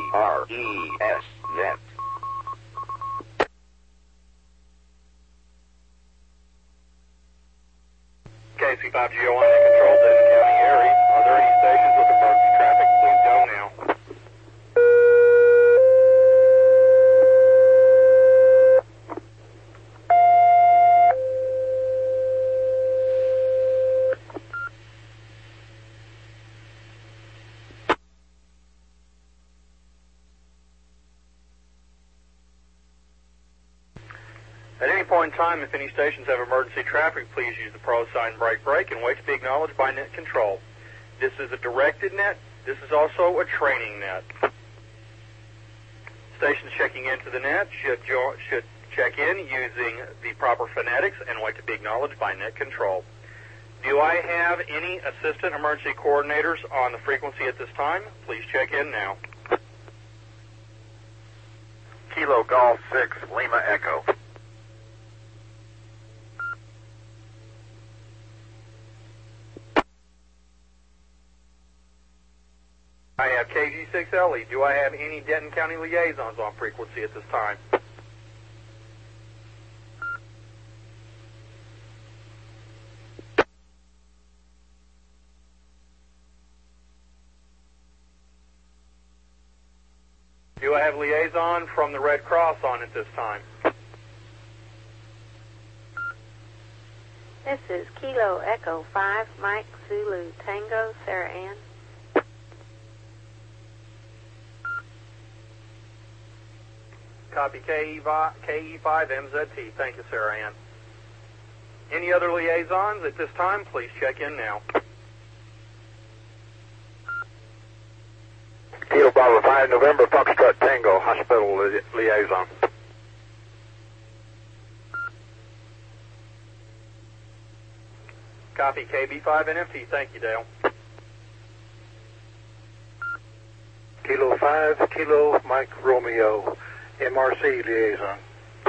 KCRES net. KC5GO1 in control, Denton County area. Are there any stations with emergency traffic? Please go now. At any point in time, if any stations have emergency traffic, please use the pro sign brake and wait to be acknowledged by net control. This is a directed net. This is also a training net. Stations checking into the net should check in using the proper phonetics and wait to be acknowledged by net control. Do I have any assistant emergency coordinators on the frequency at this time? Please check in now. Kilo Golf 6, Lima Echo. I have KG6LE. Do I have any Denton County liaisons on frequency at this time? Do I have liaison from the Red Cross on at this time? This is Kilo Echo 5, Mike Zulu Tango, Sarah Ann. Copy KE5MZT. Thank you, Sarah Ann. Any other liaisons at this time? Please check in now. Kilo Bravo 5, November Foxtrot Tango, Hospital Liaison. Copy KB5NFT. Thank you, Dale. Kilo 5, Kilo Mike Romeo, MRC Liaison.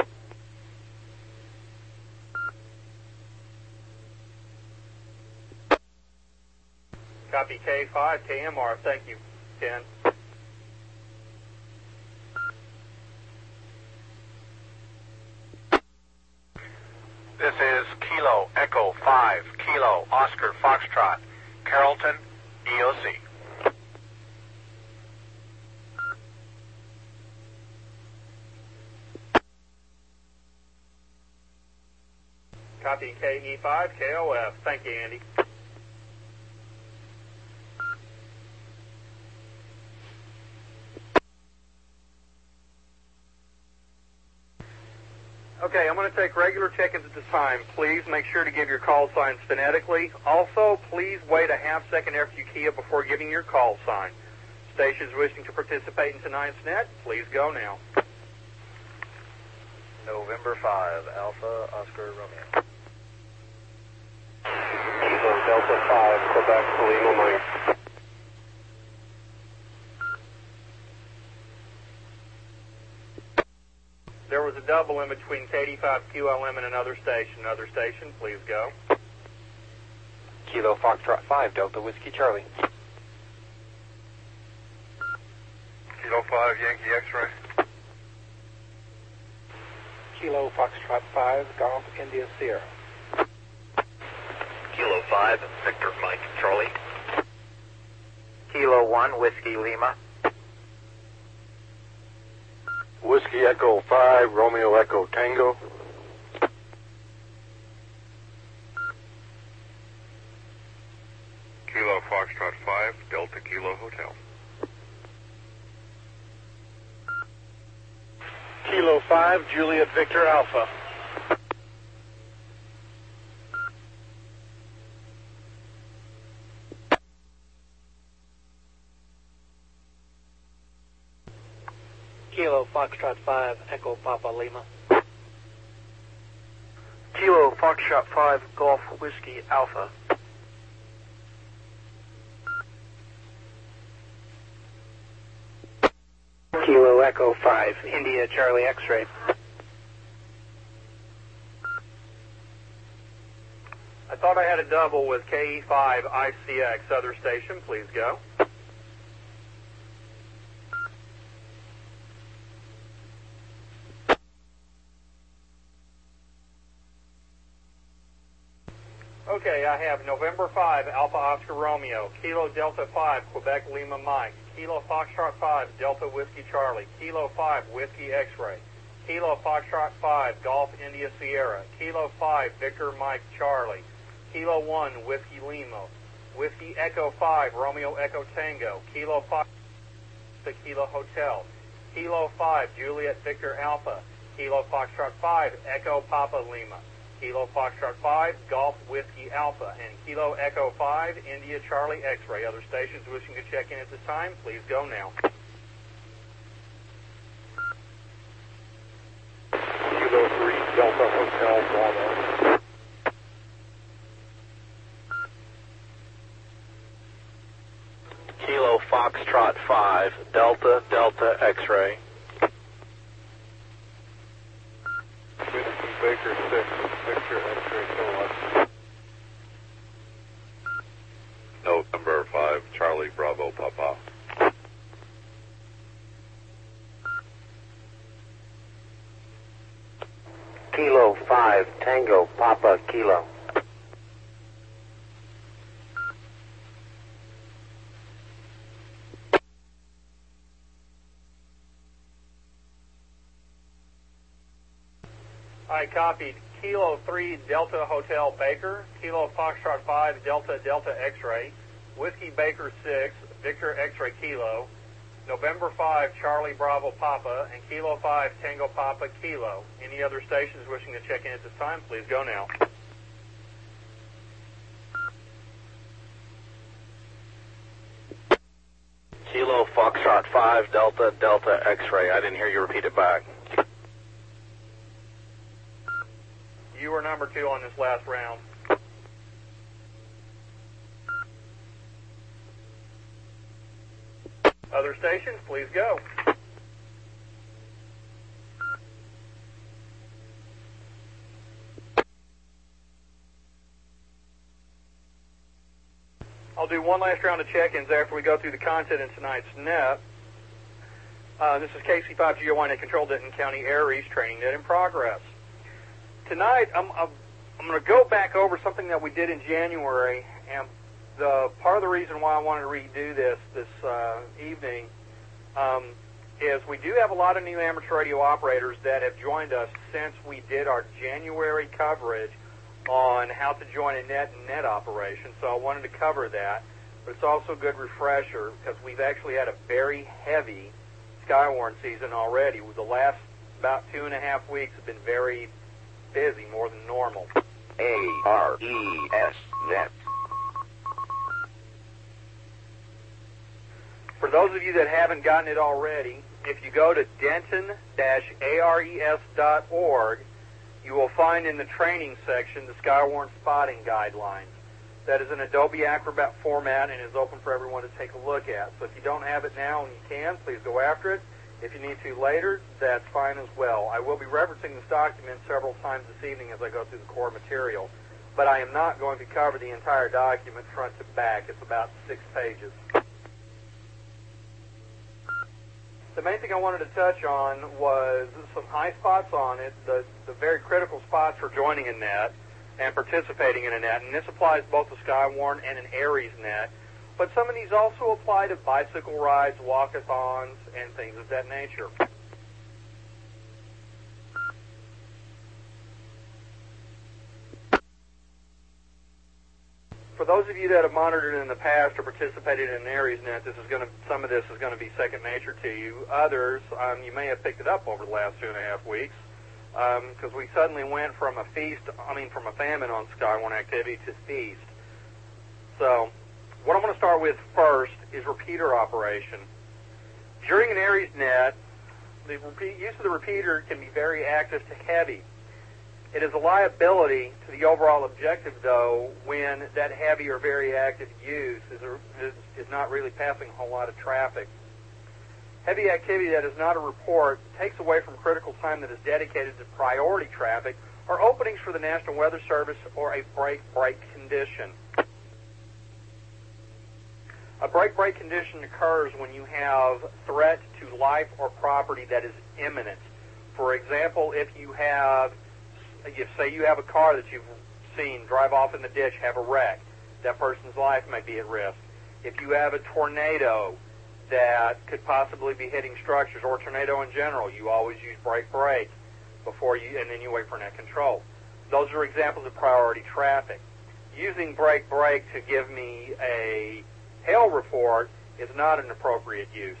Copy K5, KMR. Thank you, Ken. This is Kilo Echo 5, Kilo Oscar Foxtrot, Carrollton, EOC. Copy KE5, KOF. Thank you, Andy. Okay, I'm going to take regular check-ins at this time. Please make sure to give your call signs phonetically. Also, please wait a half-second after you key up before giving your call sign. Stations wishing to participate in tonight's net, please go now. November 5, Alpha Oscar Romeo. Kilo Delta 5, Quebec, Lima Mike. There was a double in between KD5QLM and another station. Another station, please go. Kilo Foxtrot 5, Delta Whiskey Charlie. Kilo 5, Yankee X-Ray. Kilo Foxtrot 5, Golf India Sierra. Kilo 5, Victor Mike Charlie. Kilo 1, Whiskey Lima. Whiskey Echo 5, Romeo Echo Tango. Kilo Foxtrot 5, Delta Kilo Hotel. Kilo 5, Juliet Victor Alpha. Kilo Foxtrot 5, Echo Papa Lima. Kilo Foxtrot 5, Golf Whiskey Alpha. Kilo Echo 5, India Charlie X-Ray. I thought I had a double with KE5 ICX. Other station, please go. Okay, I have November 5, Alpha Oscar Romeo, Kilo Delta 5, Quebec Lima Mike, Kilo Foxtrot 5, Delta Whiskey Charlie, Kilo 5, Whiskey X-Ray, Kilo Foxtrot 5, Golf India Sierra, Kilo 5, Victor Mike Charlie, Kilo 1, Whiskey Lima, Whiskey Echo 5, Romeo Echo Tango, Kilo 5, Kilo Hotel, Kilo 5, Juliet Victor Alpha, Kilo Foxtrot 5, Echo Papa Lima, Kilo Foxtrot 5, Golf Whiskey Alpha, and Kilo Echo 5, India Charlie X-Ray. Other stations wishing to check in at this time, please go now. Kilo 3, Delta Hotel, Bravo. Kilo Foxtrot 5, Delta, Delta X-ray. Whiskey Baker 6, Victor X-ray, Kilowatt. November 5, Charlie Bravo Papa. Kilo 5, Tango Papa Kilo. I copied Kilo 3, Delta Hotel Baker, Kilo Foxtrot 5, Delta Delta X-Ray, Whiskey Baker 6, Victor X-Ray Kilo, November 5, Charlie Bravo Papa, and Kilo 5, Tango Papa Kilo. Any other stations wishing to check in at this time, please go now. Kilo Foxtrot 5, Delta, Delta X-ray. I didn't hear you repeat it back. You were number 2 on this last round. Other stations, please go. I'll do one last round of check-ins after we go through the content in tonight's net. This is KC5GOY Net Control, Denton County Aries Training Net in progress. Tonight, I'm going to go back over something that we did in January, and the part of the reason why I wanted to redo this evening is we do have a lot of new amateur radio operators that have joined us since we did our January coverage on how to join a net and net operation, so I wanted to cover that. But it's also a good refresher because we've actually had a very heavy Skywarn season already. The last about 2.5 weeks have been very busy, more than normal. ARES Net. For those of you that haven't gotten it already, if you go to denton-ares.org, you will find in the training section the Skywarn spotting guidelines. That is an Adobe Acrobat format and is open for everyone to take a look at. So if you don't have it now and you can, please go after it. If you need to later, that's fine as well. I will be referencing this document several times this evening as I go through the core material, but I am not going to cover the entire document front to back. It's about 6 pages. The main thing I wanted to touch on was some high spots on it, the very critical spots for joining a net and participating in a net, and this applies both to Skywarn and an Aries net. But some of these also apply to bicycle rides, walkathons, and things of that nature. For those of you that have monitored in the past or participated in an Aries net, some of this is going to be second nature to you. Others, you may have picked it up over the last 2.5 weeks, because we suddenly went from a famine on Skywarn activity to feast. So, what I'm going to start with first is repeater operation. During an Aries net, the use of the repeater can be very active to heavy. It is a liability to the overall objective, though, when that heavy or very active use is not really passing a whole lot of traffic. Heavy activity that is not a report takes away from critical time that is dedicated to priority traffic or openings for the National Weather Service or a break condition. A break condition occurs when you have threat to life or property that is imminent. For example, if say you have a car that you've seen drive off in the ditch, have a wreck. That person's life may be at risk. If you have a tornado that could possibly be hitting structures, or a tornado in general, you always use brake before you, and then you wait for net control. Those are examples of priority traffic. Using brake to give me a hail report is not an appropriate use.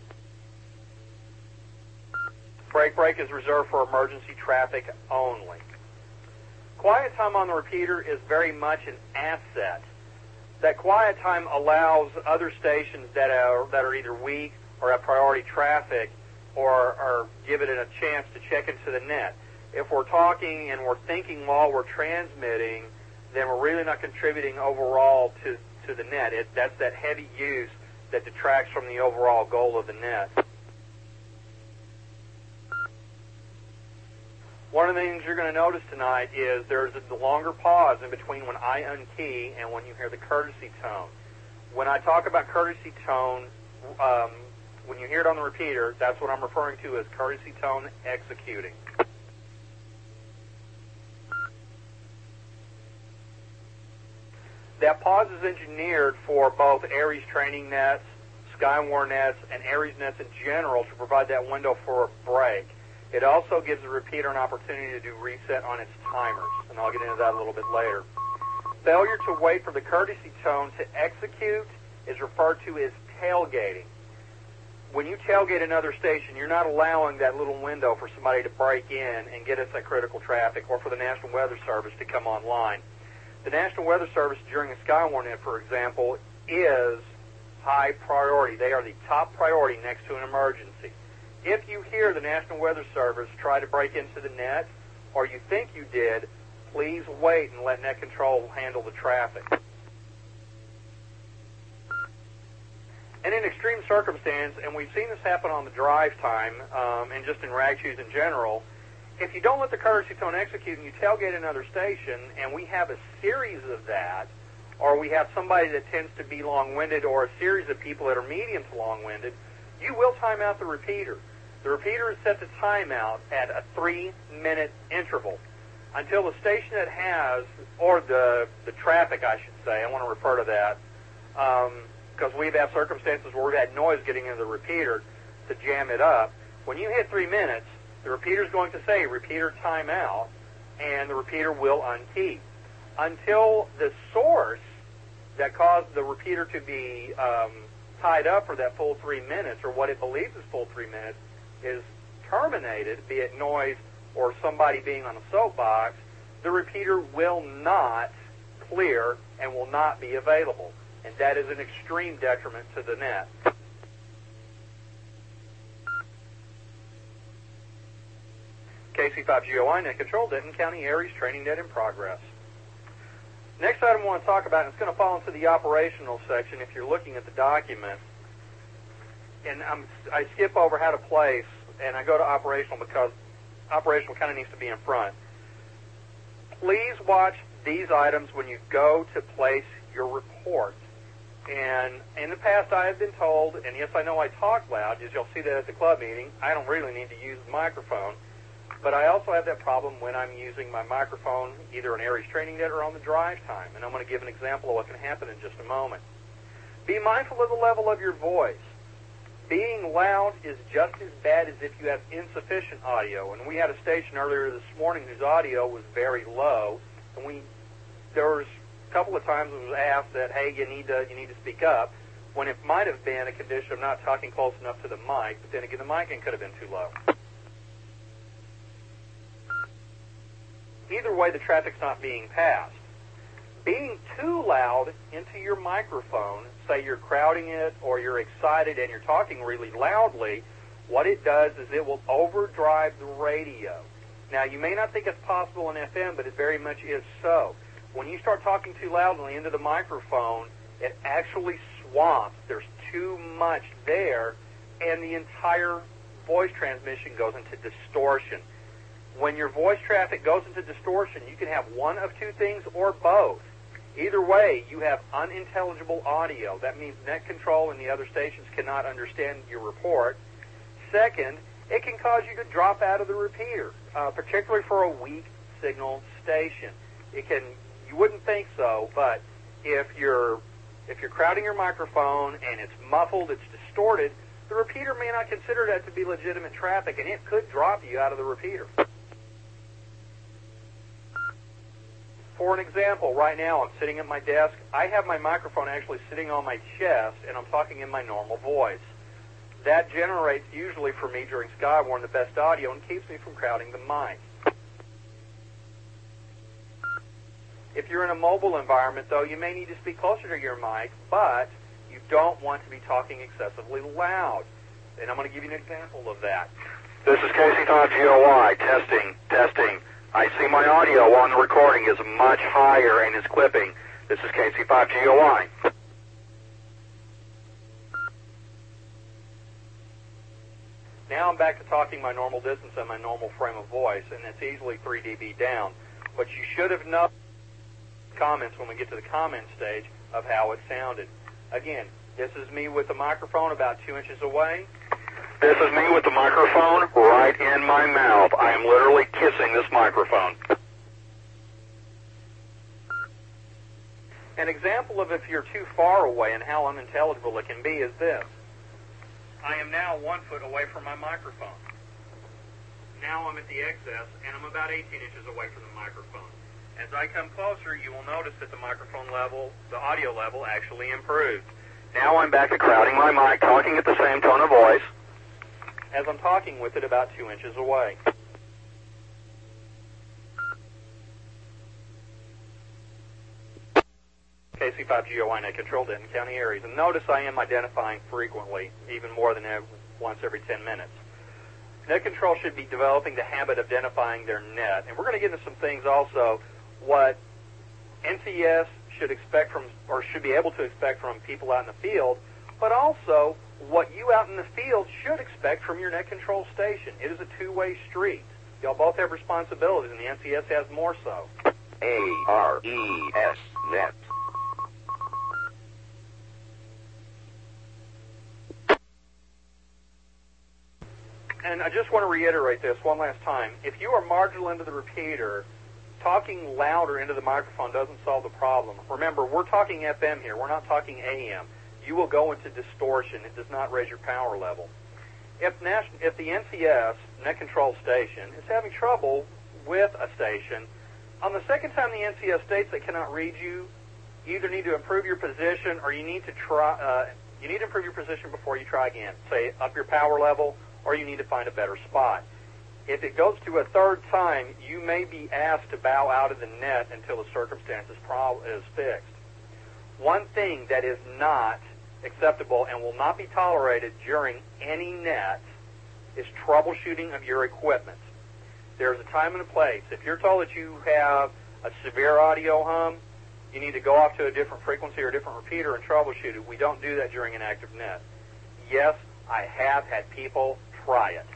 Brake is reserved for emergency traffic only. Quiet time on the repeater is very much an asset. That quiet time allows other stations that are either weak or have priority traffic or give it a chance to check into the net. If we're talking and we're thinking while we're transmitting, then we're really not contributing overall to the net. That's that heavy use that detracts from the overall goal of the net. One of the things you're going to notice tonight is there's a longer pause in between when I unkey and when you hear the courtesy tone. When I talk about courtesy tone, when you hear it on the repeater, that's what I'm referring to as courtesy tone executing. That pause is engineered for both Aries training nets, Skywar nets, and Aries nets in general to provide that window for a break. It also gives the repeater an opportunity to do reset on its timers, and I'll get into that a little bit later. Failure to wait for the courtesy tone to execute is referred to as tailgating. When you tailgate another station, you're not allowing that little window for somebody to break in and get us that critical traffic, or for the National Weather Service to come online. The National Weather Service during a Skywar net, for example, is high priority. They are the top priority next to an emergency. If you hear the National Weather Service try to break into the net, or you think you did, please wait and let net control handle the traffic. And in extreme circumstance, and we've seen this happen on the drive time, and just in rag shoes in general, if you don't let the courtesy tone execute and you tailgate another station, and we have a series of that, or we have somebody that tends to be long-winded, or a series of people that are medium to long-winded, you will time out the repeater. The repeater is set to timeout at a 3-minute interval until the station that has, or the traffic, I should say, I want to refer to that, because we've had circumstances where we've had noise getting into the repeater to jam it up. When you hit 3 minutes, the repeater is going to say repeater timeout, and the repeater will unkey. Until the source that caused the repeater to be tied up for that full 3 minutes, or what it believes is full 3 minutes, is terminated, be it noise or somebody being on a soapbox, the repeater will not clear and will not be available. And that is an extreme detriment to the net. KC5GOI net control, Denton County Aries training net in progress. Next item I want to talk about, and it's going to fall into the operational section if you're looking at the document. And I skip over how to place, and I go to operational because operational kind of needs to be in front. Please watch these items when you go to place your report. And in the past I have been told, and yes, I know I talk loud, as you'll see that at the club meeting, I don't really need to use the microphone. But I also have that problem when I'm using my microphone, either an Aries training net or on the drive time. And I'm going to give an example of what can happen in just a moment. Be mindful of the level of your voice. Being loud is just as bad as if you have insufficient audio. And we had a station earlier this morning whose audio was very low. And there was a couple of times it was asked that, hey, you need to speak up, when it might have been a condition of not talking close enough to the mic. But then again, the mic could have been too low. Either way, the traffic's not being passed. Being too loud into your microphone, say you're crowding it or you're excited and you're talking really loudly, what it does is it will overdrive the radio. Now, you may not think it's possible in FM, but it very much is so. When you start talking too loudly into the microphone, it actually swamps. There's too much there, and the entire voice transmission goes into distortion. When your voice traffic goes into distortion, you can have one of two things or both. Either way, you have unintelligible audio. That means net control and the other stations cannot understand your report. Second, it can cause you to drop out of the repeater, particularly for a weak signal station. You wouldn't think so, but if you're crowding your microphone and it's muffled, it's distorted, the repeater may not consider that to be legitimate traffic, and it could drop you out of the repeater. For an example, right now I'm sitting at my desk. I have my microphone actually sitting on my chest, and I'm talking in my normal voice. That generates, usually for me during Skywarn, the best audio and keeps me from crowding the mic. If you're in a mobile environment, though, you may need to speak closer to your mic, but you don't want to be talking excessively loud. And I'm going to give you an example of that. This is KC5GOY, testing. I see my audio on the recording is much higher and is clipping. This is KC5GOY. Now I'm back to talking my normal distance and my normal frame of voice, and it's easily 3 dB down. But you should have known comments when we get to the comment stage of how it sounded. Again, this is me with the microphone about 2 inches away. This is me with the microphone right in my mouth. I am literally kissing this microphone. An example of if you're too far away and how unintelligible it can be is this. I am now 1 foot away from my microphone. Now I'm at the excess, and I'm about 18 inches away from the microphone. As I come closer, you will notice that the microphone level, the audio level, actually improved. Now I'm back to crowding my mic, talking at the same tone of voice, as I'm talking with it about 2 inches away. KC5GOY net control Denton County areas. And notice I am identifying frequently, even more than once every 10 minutes. Net control should be developing the habit of identifying their net. And we're going to get into some things also, what NCS should expect from, or should be able to expect from people out in the field, but also what you out in the field should expect from your net control station. It is a two-way street. Y'all both have responsibilities, and the NCS has more so. ARES net. And I just want to reiterate this one last time. If you are marginal into the repeater, talking louder into the microphone doesn't solve the problem. Remember, we're talking FM here. We're not talking AM. You will go into distortion. It does not raise your power level. If the NCS, net control station, is having trouble with a station, on the second time the NCS states they cannot read you, you either need to improve your position or you need to improve your position before you try again. Say, up your power level, or you need to find a better spot. If it goes to a third time, you may be asked to bow out of the net until the circumstance is fixed. One thing that is not acceptable and will not be tolerated during any net is troubleshooting of your equipment. There's a time and a place. If you're told that you have a severe audio hum, you need to go off to a different frequency or a different repeater and troubleshoot it. We don't do that during an active net. Yes, I have had people try it.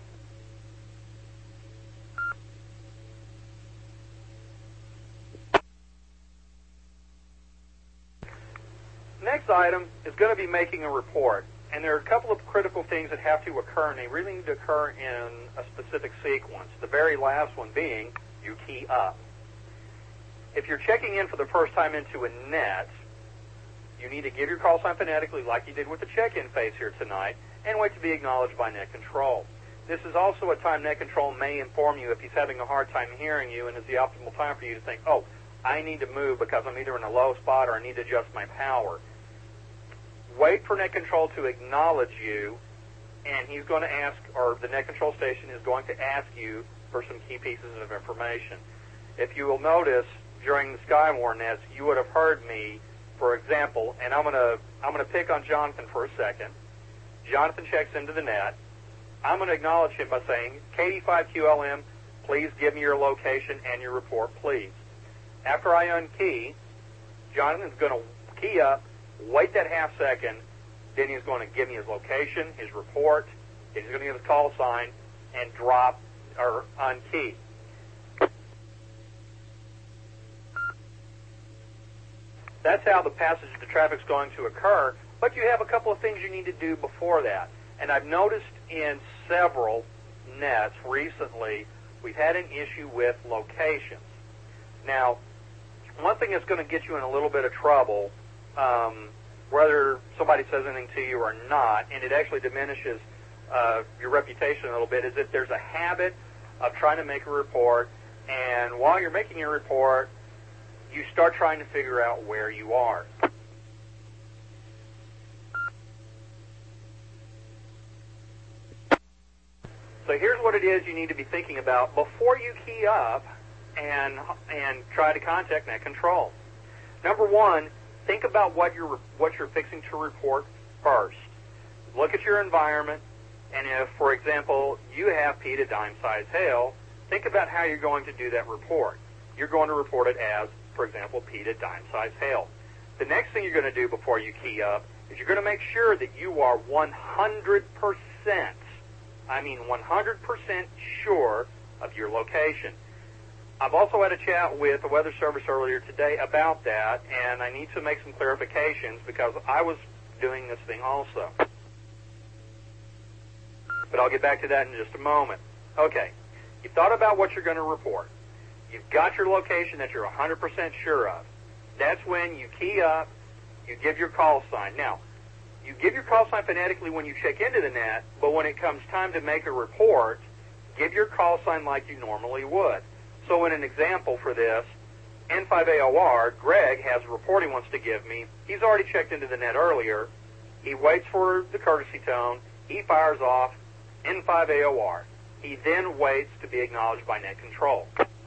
Next item is going to be making a report. And there are a couple of critical things that have to occur, and they really need to occur in a specific sequence. The very last one being, you key up. If you're checking in for the first time into a net, you need to give your call sign phonetically like you did with the check-in phase here tonight, and wait to be acknowledged by net control. This is also a time net control may inform you if he's having a hard time hearing you, and is the optimal time for you to think, oh, I need to move because I'm either in a low spot or I need to adjust my power. Wait for net control to acknowledge you, and he's going to ask, or the net control station is going to ask you for some key pieces of information. If you will notice, during the Skywarn nets, you would have heard me, for example, and I'm going to pick on Jonathan for a second. Jonathan checks into the net. I'm going to acknowledge him by saying, KD5QLM, please give me your location and your report, please. After I unkey, Jonathan's going to key up, wait that half second, then he's going to give me his location, his report, he's going to give his call sign, and drop or unkey. That's how the passage of the traffic is going to occur, but you have a couple of things you need to do before that. And I've noticed in several nets recently, we've had an issue with locations. Now, one thing that's going to get you in a little bit of trouble, whether somebody says anything to you or not, and it actually diminishes your reputation a little bit, is that there's a habit of trying to make a report, and while you're making your report, you start trying to figure out where you are. So here's what it is you need to be thinking about before you key up and try to contact Net Control. Number one, think about what you're fixing to report first. Look at your environment, and if, for example, you have P to dime size hail, think about how you're going to do that report. You're going to report it as, for example, P to dime size hail. The next thing you're going to do before you key up is you're going to make sure that you are 100%, I mean 100% sure of your location. I've also had a chat with the Weather Service earlier today about that, and I need to make some clarifications because I was doing this thing also. But I'll get back to that in just a moment. Okay, you've thought about what you're going to report. You've got your location that you're 100% sure of. That's when you key up, you give your call sign. Now, you give your call sign phonetically when you check into the net, but when it comes time to make a report, give your call sign like you normally would. So in an example for this, N5AOR, Greg has a report he wants to give me. He's already checked into the net earlier. He waits for the courtesy tone. He fires off N5AOR. He then waits to be acknowledged by Net Control.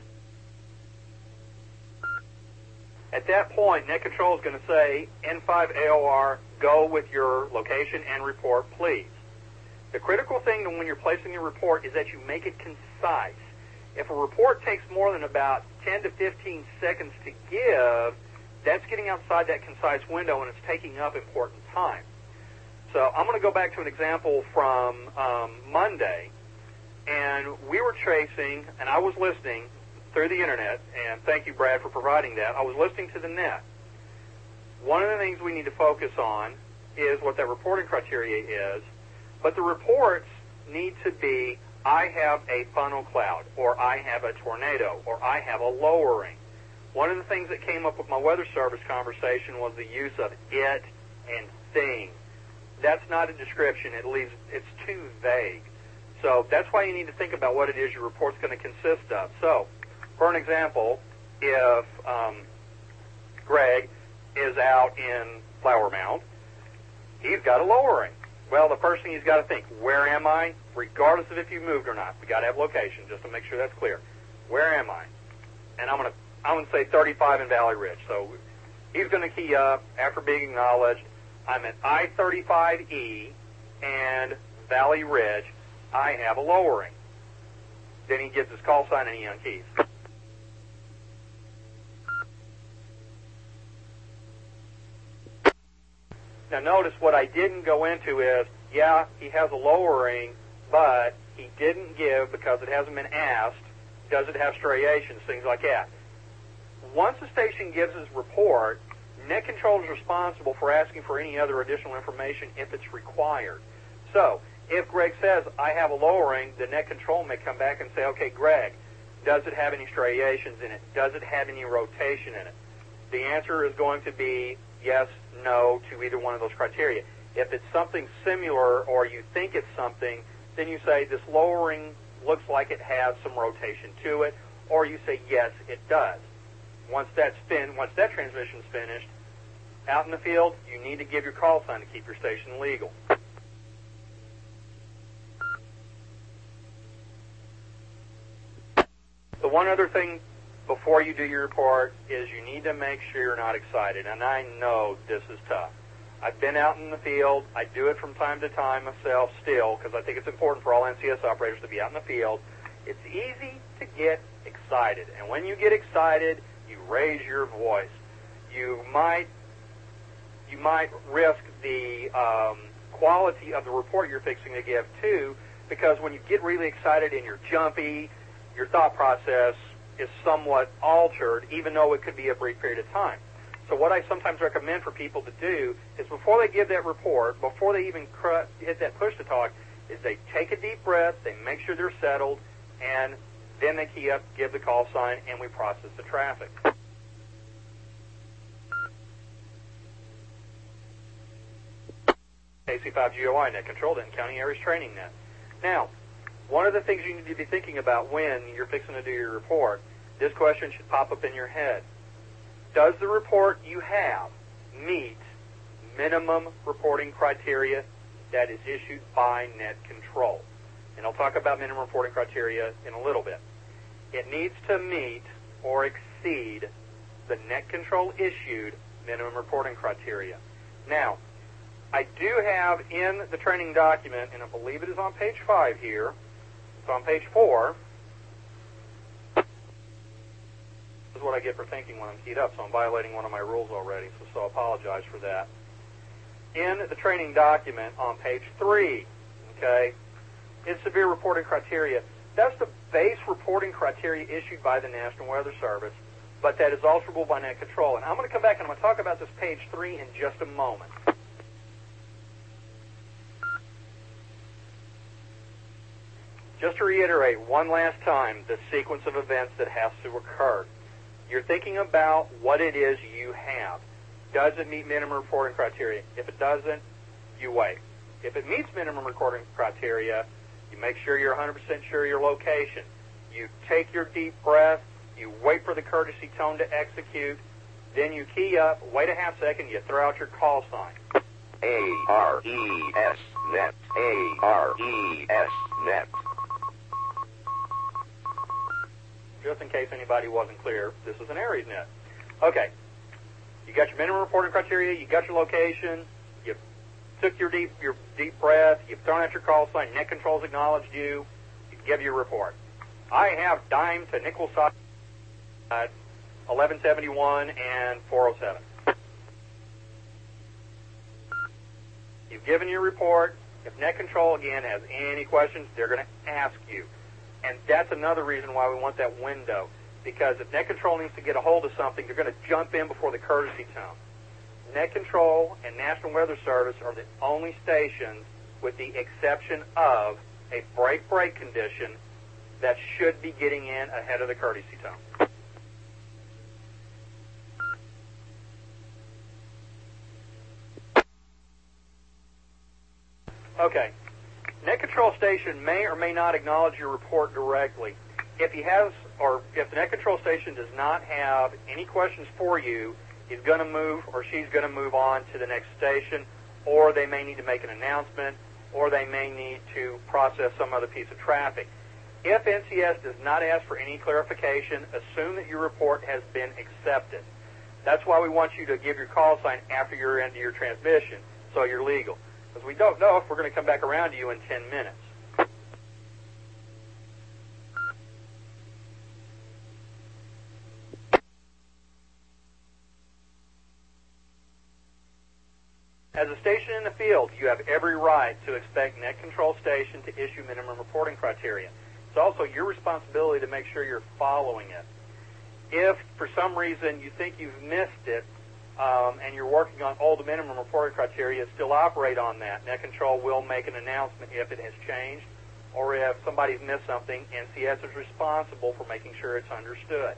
At that point, Net Control is going to say, N5AOR, go with your location and report, please. The critical thing when you're placing your report is that you make it concise. If a report takes more than about 10 to 15 seconds to give, that's getting outside that concise window and it's taking up important time. So I'm going to go back to an example from Monday, and we were tracing, and I was listening through the internet, and thank you, Brad, for providing that. I was listening to the net. One of the things we need to focus on is what that reporting criteria is, but the reports need to be, I have a funnel cloud, or I have a tornado, or I have a lowering. One of the things that came up with my weather service conversation was the use of it and thing. That's not a description. It's too vague. So that's why you need to think about what it is your report's going to consist of. So, for an example, if Greg is out in Flower Mound, he's got a lowering. Well, the first thing he's got to think, where am I? Regardless of if you moved or not. We got to have location just to make sure that's clear. Where am I? And I'm going to say 35 in Valley Ridge. So he's going to key up after being acknowledged. I'm at I-35E and Valley Ridge. I have a lowering. Then he gives his call sign and he unkeys. Now notice what I didn't go into is, yeah, he has a lowering, but he didn't give, because it hasn't been asked, does it have striations, things like that. Once the station gives his report, Net Control is responsible for asking for any other additional information if it's required. So, if Greg says, I have a lowering, the Net Control may come back and say, okay, Greg, does it have any striations in it? Does it have any rotation in it? The answer is going to be yes, no to either one of those criteria. If it's something similar or you think it's something, then you say this lowering looks like it has some rotation to it, or you say yes, it does. Once that transmission's finished, out in the field, you need to give your call sign to keep your station legal. The one other thing before you do your report is you need to make sure you're not excited. And I know this is tough. I've been out in the field. I do it from time to time myself still because I think it's important for all NCS operators to be out in the field. It's easy to get excited. And when you get excited, you raise your voice. You might risk the quality of the report you're fixing to give too, because when you get really excited and you're jumpy, your thought process is somewhat altered, even though it could be a brief period of time. So what I sometimes recommend for people to do is before they give that report, before they even hit that push to talk, is they take a deep breath, they make sure they're settled, and Then they key up, give the call sign, and we process the traffic. KC5GOI Net Control, Denton County Areas Training Net. Now, one of the things you need to be thinking about when you're fixing to do your report, this question should pop up in your head. Does the report you have meet minimum reporting criteria that is issued by Net Control? And I'll talk about minimum reporting criteria in a little bit. It needs to meet or exceed the Net Control issued minimum reporting criteria. Now, I do have in the training document, and I believe it is on page 5 here, it's on page 4. This is what I get for thinking when I'm keyed up, so I'm violating one of my rules already, so I apologize for that. In the training document on page 3, okay, is severe reporting criteria. That's the base reporting criteria issued by the National Weather Service, but that is alterable by Net Control. And I'm going to come back and I'm going to talk about this page 3 in just a moment. Just to reiterate one last time the sequence of events that has to occur. You're thinking about what it is you have. Does it meet minimum reporting criteria? If it doesn't, you wait. If it meets minimum reporting criteria, you make sure you're 100% sure of your location. You take your deep breath, you wait for the courtesy tone to execute, then you key up, wait a half second, you throw out your call sign. ARES Net, ARES Net. Just in case anybody wasn't clear, this is an ARES net. Okay, you got your minimum reporting criteria, you got your location, you took your deep breath, you've thrown out your call sign, Net Control's acknowledged you, you give your report. I have dime to nickel side 1171 and 407. You've given your report. If Net Control, again, has any questions, they're going to ask you. And that's another reason why we want that window, because if Net Control needs to get a hold of something, they're going to jump in before the courtesy tone. Net Control and National Weather Service are the only stations, with the exception of a break condition, that should be getting in ahead of the courtesy tone. Okay. Net Control station may or may not acknowledge your report directly. If he has, or if the Net Control station does not have any questions for you, he's going to move or she's going to move on to the next station, or they may need to make an announcement, or they may need to process some other piece of traffic. If NCS does not ask for any clarification, assume that your report has been accepted. That's why we want you to give your call sign after you're into your transmission, so you're legal. Because we don't know if we're going to come back around to you in 10 minutes. As a station in the field, you have every right to expect Net Control station to issue minimum reporting criteria. It's also your responsibility to make sure you're following it. If, for some reason, you think you've missed it, and you're working on all the minimum reporting criteria, still operate on that. Net Control will make an announcement if it has changed, or if somebody's missed something, NCS is responsible for making sure it's understood.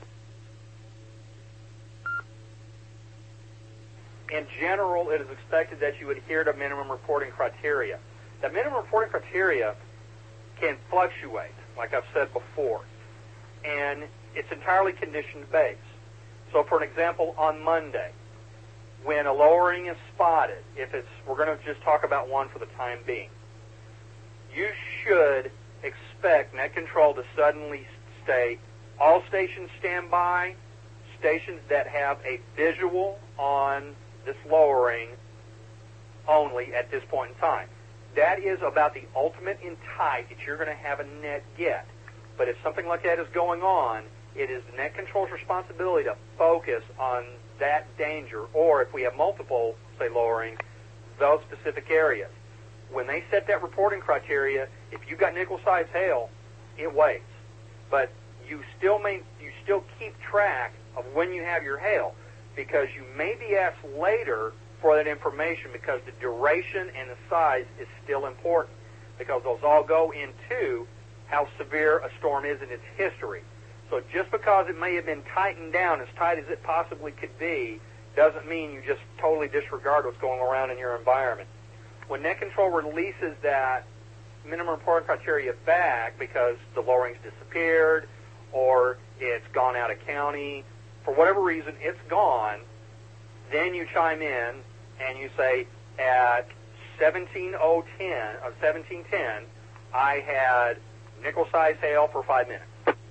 In general, it is expected that you adhere to minimum reporting criteria. The minimum reporting criteria can fluctuate, like I've said before, and it's entirely condition-based. So, for an example, on Monday, when a lowering is spotted, we're going to just talk about one for the time being, you should expect Net Control to suddenly say, all stations stand by, stations that have a visual on this lowering only at this point in time. That is about the ultimate in type that you're going to have a net get. But if something like that is going on, it is the Net Control's responsibility to focus on that danger, or if we have multiple, say, lowerings, those specific areas. When they set that reporting criteria, if you've got nickel-size hail, it waits. But you still keep track of when you have your hail, because you may be asked later for that information, because the duration and the size is still important, because those all go into how severe a storm is in its history. So just because it may have been tightened down as tight as it possibly could be doesn't mean you just totally disregard what's going around in your environment. When Net Control releases that minimum reporting criteria back because the low-range disappeared or it's gone out of county, for whatever reason it's gone, then you chime in and you say, at 1710, I had nickel-sized hail for 5 minutes.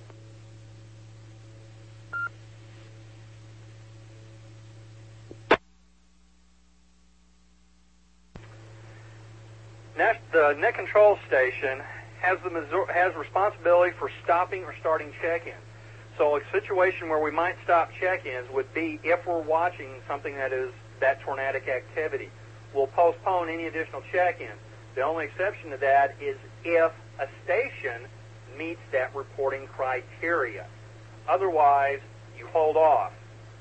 The Net Control Station has responsibility for stopping or starting check-ins. So a situation where we might stop check-ins would be if we're watching something that is that tornadic activity. We'll postpone any additional check-ins. The only exception to that is if a station meets that reporting criteria. Otherwise, you hold off.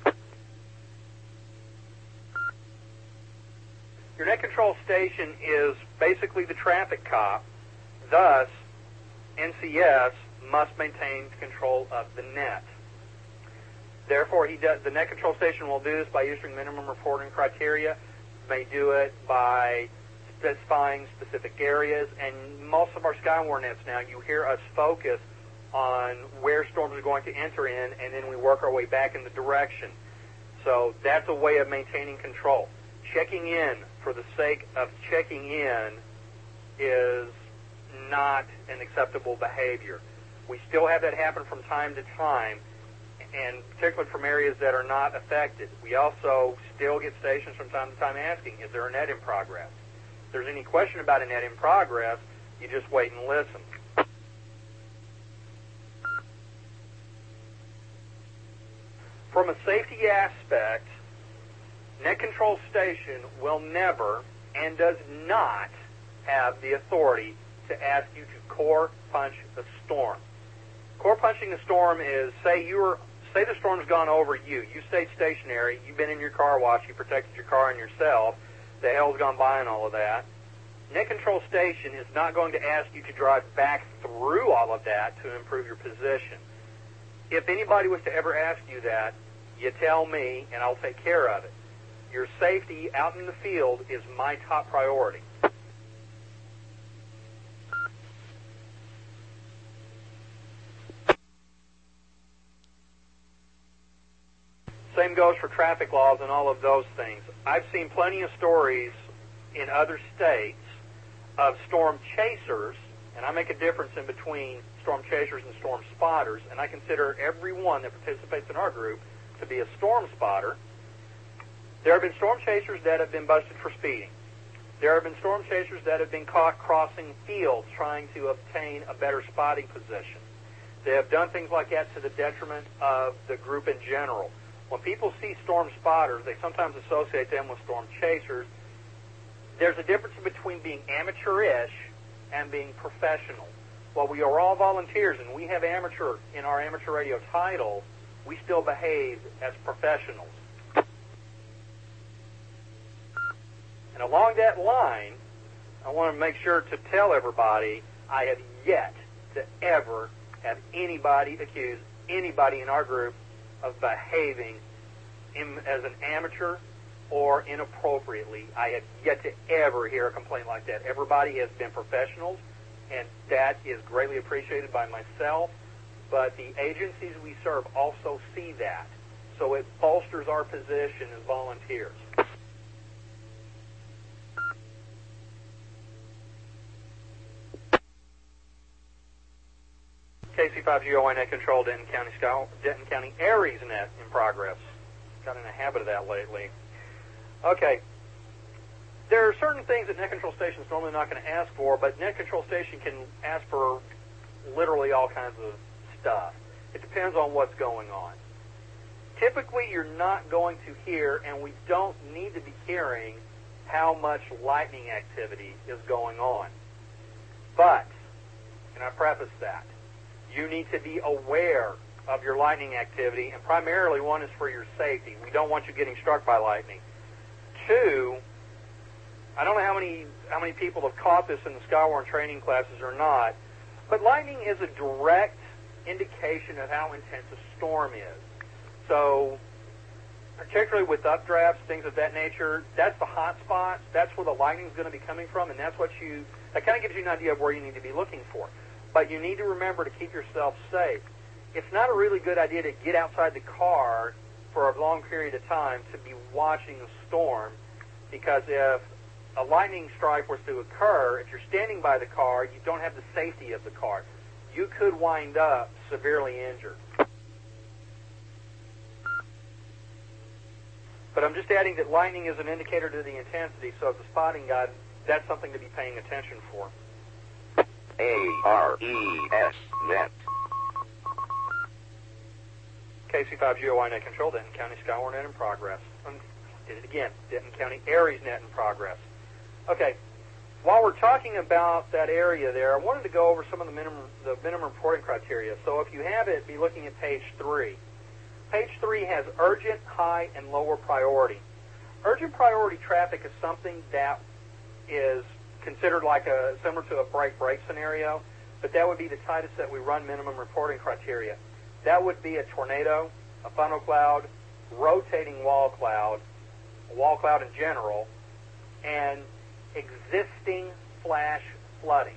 Your Net Control Station is basically the traffic cop. Thus, NCS must maintain control of the net. Therefore, the Net Control Station will do this by issuing minimum reporting criteria, may do it by specifying specific areas, and most of our Skywar nets now, you hear us focus on where storms are going to enter in, and then we work our way back in the direction. So that's a way of maintaining control. Checking in for the sake of checking in is not an acceptable behavior. We still have that happen from time to time, and particularly from areas that are not affected. We also still get stations from time to time asking, is there a net in progress? If there's any question about a net in progress, you just wait and listen. From a safety aspect, Net Control Station will never and does not have the authority to ask you to core punch the storm. Core punching the storm is, say the storm's gone over you. You stayed stationary. You've been in your car wash. You protected your car and yourself. The hail's gone by and all of that. Net Control Station is not going to ask you to drive back through all of that to improve your position. If anybody was to ever ask you that, you tell me, and I'll take care of it. Your safety out in the field is my top priority. Same goes for traffic laws and all of those things. I've seen plenty of stories in other states of storm chasers, and I make a difference in between storm chasers and storm spotters, and I consider everyone that participates in our group to be a storm spotter. There have been storm chasers that have been busted for speeding. There have been storm chasers that have been caught crossing fields trying to obtain a better spotting position. They have done things like that to the detriment of the group in general. When people see storm spotters, they sometimes associate them with storm chasers. There's a difference between being amateurish and being professional. While we are all volunteers and we have amateur in our amateur radio title, we still behave as professionals. And along that line, I want to make sure to tell everybody I have yet to ever have anybody accuse anybody in our group of behaving as an amateur or inappropriately. I have yet to ever hear a complaint like that. Everybody has been professionals, and that is greatly appreciated by myself, but the agencies we serve also see that, so it bolsters our position as volunteers. KC5GOI Net Control, Denton County Aries Net in progress. Got in a habit of that lately. Okay. There are certain things that Net Control Station is normally not going to ask for, but Net Control Station can ask for literally all kinds of stuff. It depends on what's going on. Typically, you're not going to hear, and we don't need to be hearing, how much lightning activity is going on. But, and I preface that, you need to be aware of your lightning activity, and primarily one is for your safety. We don't want you getting struck by lightning. Two, I don't know how many people have caught this in the Skywar training classes or not. But lightning is a direct indication of how intense a storm is. So, particularly with updrafts, things of that nature, that's the hot spots. That's where the lightning's going to be coming from, and that kind of gives you an idea of where you need to be looking for. But you need to remember to keep yourself safe. It's not a really good idea to get outside the car for a long period of time to be watching the storm, because if a lightning strike was to occur, if you're standing by the car, you don't have the safety of the car. You could wind up severely injured. But I'm just adding that lightning is an indicator to the intensity, so as a spotting guide, that's something to be paying attention for. ARES net. KC5GOY net control, Denton County Skyward net in progress. Did it again. Denton County Aries net in progress. Okay, while we're talking about that area there, I wanted to go over some of the minimum reporting criteria. So if you have it, be looking at page 3. Page 3 has urgent, high, and lower priority. Urgent priority traffic is something that is considered like similar to a break scenario, but that would be the tightest that we run minimum reporting criteria. That would be a tornado, a funnel cloud, rotating wall cloud, a wall cloud in general, and existing flash flooding.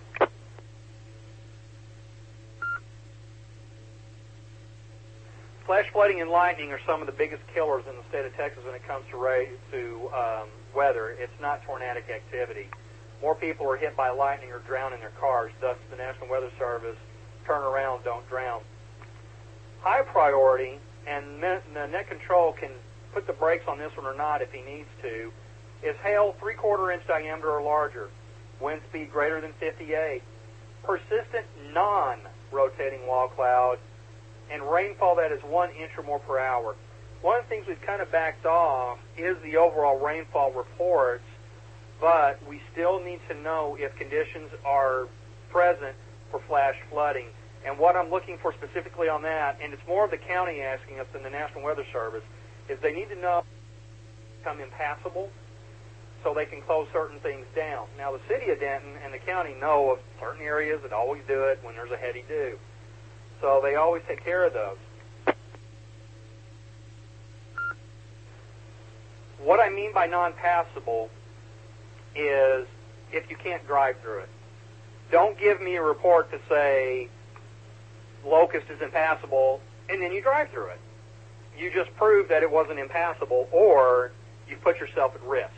Flash flooding and lightning are some of the biggest killers in the state of Texas when it comes to weather. It's not tornadic activity. More people are hit by lightning or drown in their cars. Thus, the National Weather Service, turn around, don't drown. High priority, and the net control can put the brakes on this one or not if he needs to, is hail 3/4 inch diameter or larger, wind speed greater than 58, persistent non-rotating wall cloud, and rainfall that is 1 inch or more per hour. One of the things we've kind of backed off is the overall rainfall reports, but we still need to know if conditions are present for flash flooding. And what I'm looking for specifically on that, and it's more of the county asking us than the National Weather Service, is they need to know become impassable so they can close certain things down. Now, the city of Denton and the county know of certain areas that always do it when there's a heady dew. So they always take care of those. What I mean by non-passable is if you can't drive through it. Don't give me a report to say Locust is impassable and then you drive through it. You just prove that it wasn't impassable, or you put yourself at risk.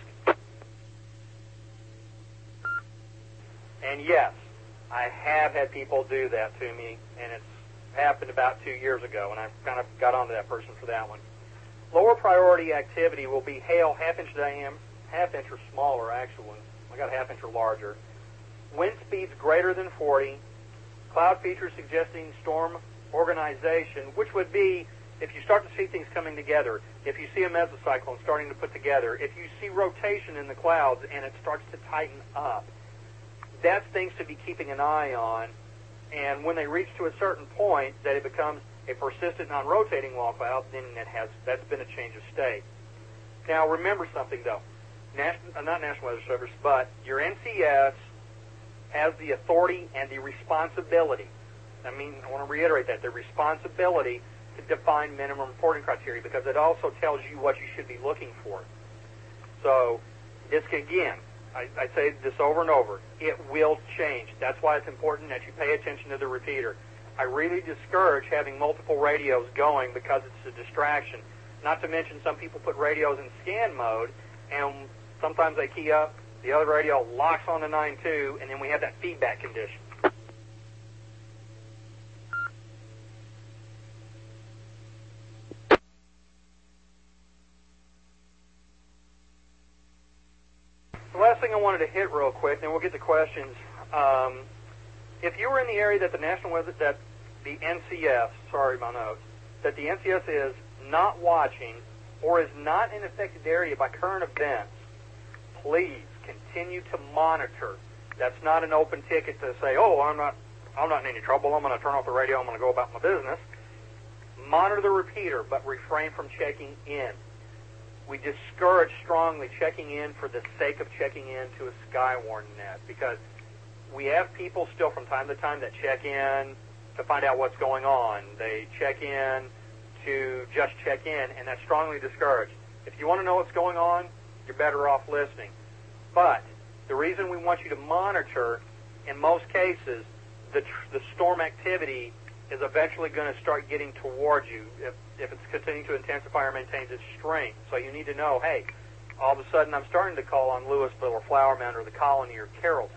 And yes, I have had people do that to me, and it's happened about 2 years ago, and I kind of got onto that person for that one. Lower priority activity will be hail half-inch diameter, half-inch or smaller, actually. I got half-inch or larger. Wind speeds greater than 40. Cloud features suggesting storm organization, which would be if you start to see things coming together, if you see a mesocyclone starting to put together, if you see rotation in the clouds and it starts to tighten up, that's things to be keeping an eye on. And when they reach to a certain point that it becomes a persistent non-rotating wall cloud, then that's been a change of state. Now remember something though, not National Weather Service, but your NCS has the authority and the responsibility. I want to reiterate that, the responsibility to define minimum reporting criteria, because it also tells you what you should be looking for. So this, again, I say this over and over, it will change. That's why it's important that you pay attention to the repeater. I really discourage having multiple radios going because it's a distraction. Not to mention some people put radios in scan mode, and sometimes they key up, the other radio locks on the 9.2, and then we have that feedback condition. The last thing I wanted to hit real quick, then we'll get to questions. If you were in the area that the National Weather, that the NCS, sorry, my notes, that the NCS is not watching or is not in an affected area by current events, please continue to monitor. That's not an open ticket to say, oh, I'm not in any trouble, I'm going to turn off the radio, I'm going to go about my business. Monitor the repeater, but refrain from checking in. We discourage strongly checking in for the sake of checking in to a Skywarn net, because we have people still from time to time that check in to find out what's going on. They check in to just check in, and that's strongly discouraged. If you want to know what's going on, you're better off listening. But the reason we want you to monitor, in most cases, the storm activity is eventually going to start getting towards you if it's continuing to intensify or maintains its strength. So you need to know, hey, all of a sudden I'm starting to call on Louisville or Flower Mound or the Colony or Carrollton.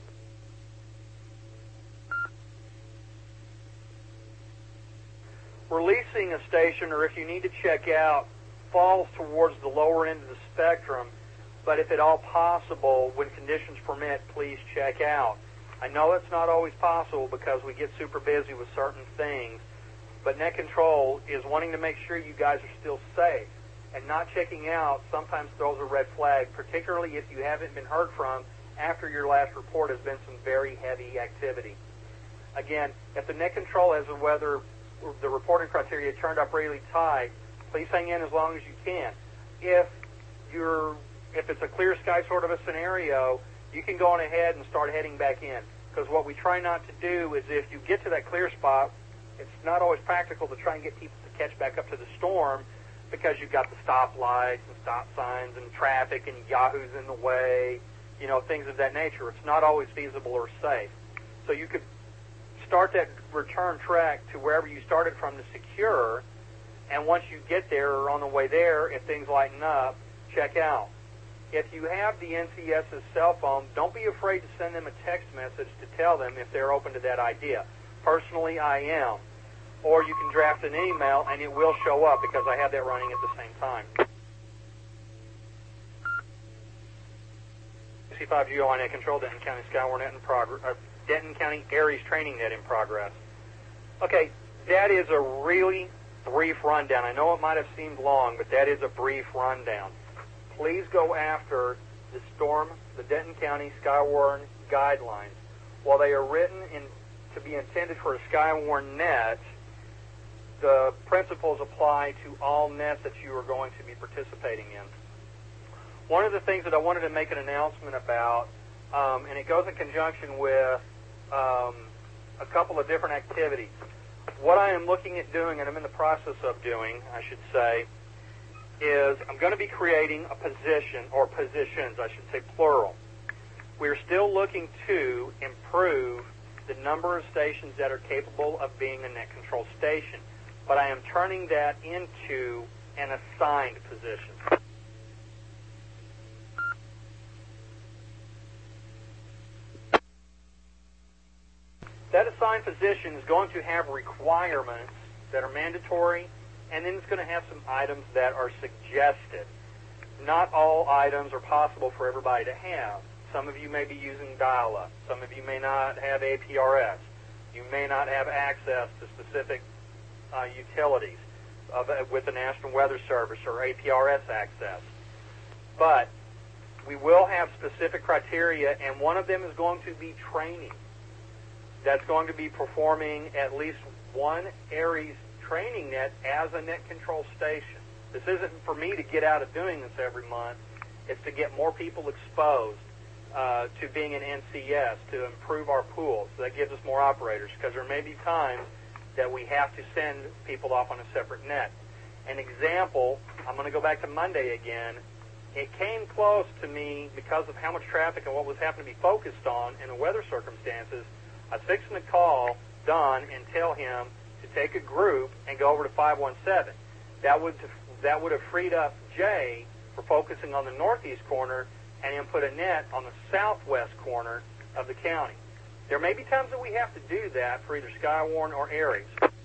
Releasing a station, or if you need to check out, falls towards the lower end of the spectrum, but if at all possible, when conditions permit, please check out. I know it's not always possible because we get super busy with certain things, but Net Control is wanting to make sure you guys are still safe. And not checking out sometimes throws a red flag, particularly if you haven't been heard from after your last report has been some very heavy activity. Again, if the Net Control has the reporting criteria turned up really tight, please hang in as long as you can. If it's a clear sky sort of a scenario, you can go on ahead and start heading back in. Because what we try not to do is if you get to that clear spot, it's not always practical to try and get people to catch back up to the storm because you've got the stoplights and stop signs and traffic and yahoos in the way, things of that nature. It's not always feasible or safe. So you could start that return trek to wherever you started from to secure, and once you get there or on the way there, if things lighten up, check out. If you have the NCS's cell phone, don't be afraid to send them a text message to tell them if they're open to that idea. Personally, I am. Or you can draft an email, and it will show up because I have that running at the same time. C5GO Net Control, Denton County Skyward Net in progress. Denton County Aries Training Net in progress. Okay, that is a really brief rundown. I know it might have seemed long, but that is a brief rundown. Please go after the Denton County Skywarn guidelines. While they are written to be intended for a Skywarn net, the principles apply to all nets that you are going to be participating in. One of the things that I wanted to make an announcement about, and it goes in conjunction with a couple of different activities. What I am looking at doing, and I'm in the process of doing, I should say, is I'm going to be creating a position, or positions, I should say plural. We're still looking to improve the number of stations that are capable of being a net control station, but I am turning that into an assigned position. That assigned position is going to have requirements that are mandatory, and then it's going to have some items that are suggested. Not all items are possible for everybody to have. Some of you may be using dial-up. Some of you may not have APRS. You may not have access to specific utilities with the National Weather Service or APRS access. But we will have specific criteria, and one of them is going to be training. That's going to be performing at least one Aries training net as a net control station. This isn't for me to get out of doing this every month. It's to get more people exposed to being an NCS, to improve our pool. So that gives us more operators, because there may be times that we have to send people off on a separate net. An example, I'm going to go back to Monday again. It came close to me because of how much traffic and what was happening to be focused on in the weather circumstances. I was fixing to call Don and tell him to take a group and go over to 517. That would have freed up Jay for focusing on the northeast corner and then put a net on the southwest corner of the county. There may be times that we have to do that for either Skywarn or Aries.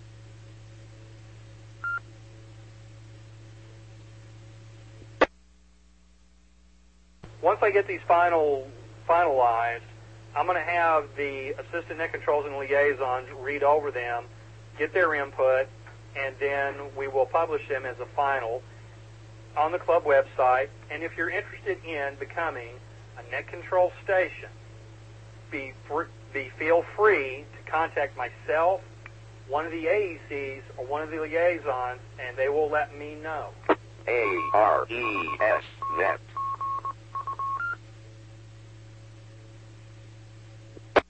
Once I get these finalized, I'm going to have the assistant net controls and liaisons read over them, get their input, and then we will publish them as a final on the club website. And if you're interested in becoming a net control station, feel free to contact myself, one of the AECs, or one of the liaisons, and they will let me know. ARES Net.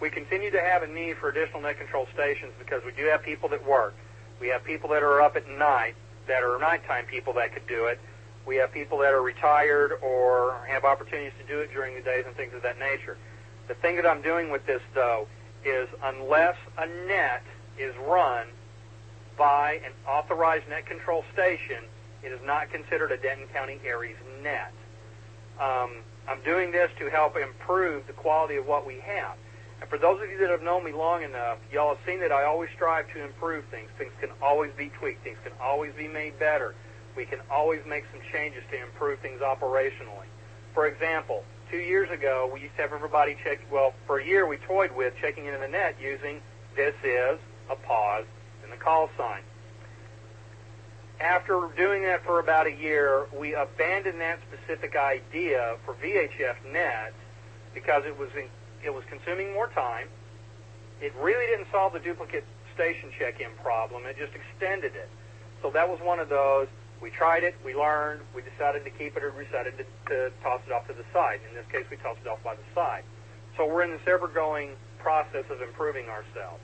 we continue to have a need for additional net control stations because we do have people that work. We have people that are up at night that are nighttime people that could do it. We have people that are retired or have opportunities to do it during the days and things of that nature. The thing that I'm doing with this, though, is unless a net is run by an authorized net control station, it is not considered a Denton County Aries net. I'm doing this to help improve the quality of what we have. And for those of you that have known me long enough, y'all have seen that I always strive to improve things. Things can always be tweaked. Things can always be made better. We can always make some changes to improve things operationally. For example, 2 years ago, we used to have everybody check, well, for a year we toyed with checking into the net using this is, a pause, and the call sign. After doing that for about a year, we abandoned that specific idea for VHF net because it was consuming more time. It really didn't solve the duplicate station check-in problem. It just extended it. So that was one of those. We tried it, we learned, we decided to keep it, or we decided to toss it off to the side. In this case, we tossed it off by the side. So we're in this ever-going process of improving ourselves.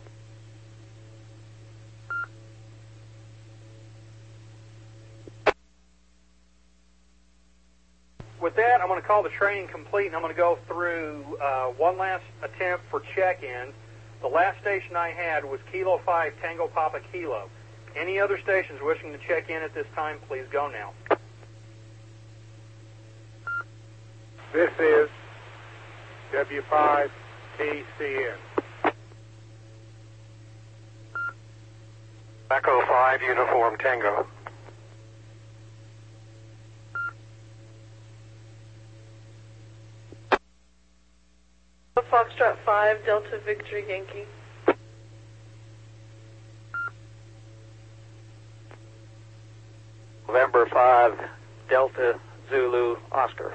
With that, I'm going to call the training complete, and I'm going to go through one last attempt for check-in. The last station I had was Kilo 5 Tango Papa Kilo. Any other stations wishing to check in at this time, please go now. This is W5TCN. Echo 5 Uniform Tango. Foxtrot 5 Delta Victory Yankee. November 5 Delta Zulu Oscar.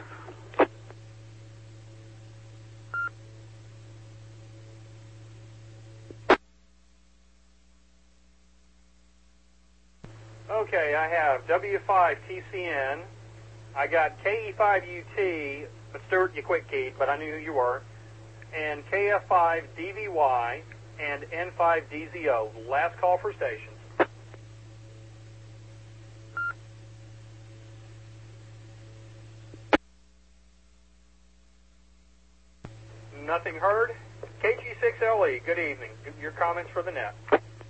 Okay, I have W5TCN. I got KE5UT, but Stuart, you quick keyed, but I knew who you were. And KF5DVY and N5DZO. Last call for stations. Nothing heard. KG6LE, good evening. Your comments for the net.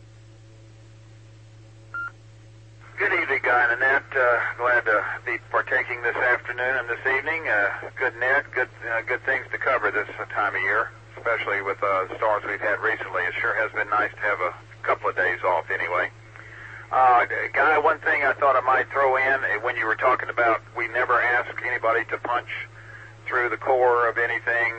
Good evening, Guy and Annette. Glad to be partaking this afternoon and this evening. Good net, good things to cover this time of year, especially with the storms we've had recently. It sure has been nice to have a couple of days off anyway. Guy, one thing I thought I might throw in, when you were talking about we never ask anybody to punch through the core of anything,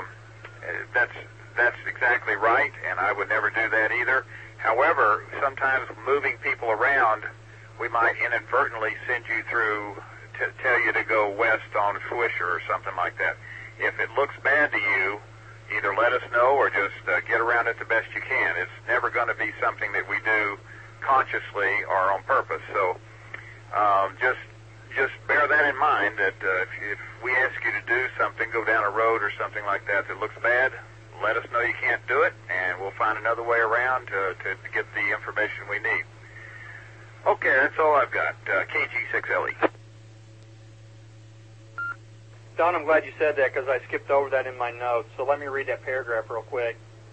that's exactly right, and I would never do that either. However, sometimes moving people around, we might inadvertently send you through to tell you to go west on Swisher or something like that. If it looks bad to you, either let us know or just get around it the best you can. It's never going to be something that we do consciously or on purpose. So just bear that in mind, that if we ask you to do something, go down a road or something like that looks bad, let us know you can't do it, and we'll find another way around to get the information we need. Okay, that's all I've got. KG6LE. Don, I'm glad you said that because I skipped over that in my notes. So let me read that paragraph real quick.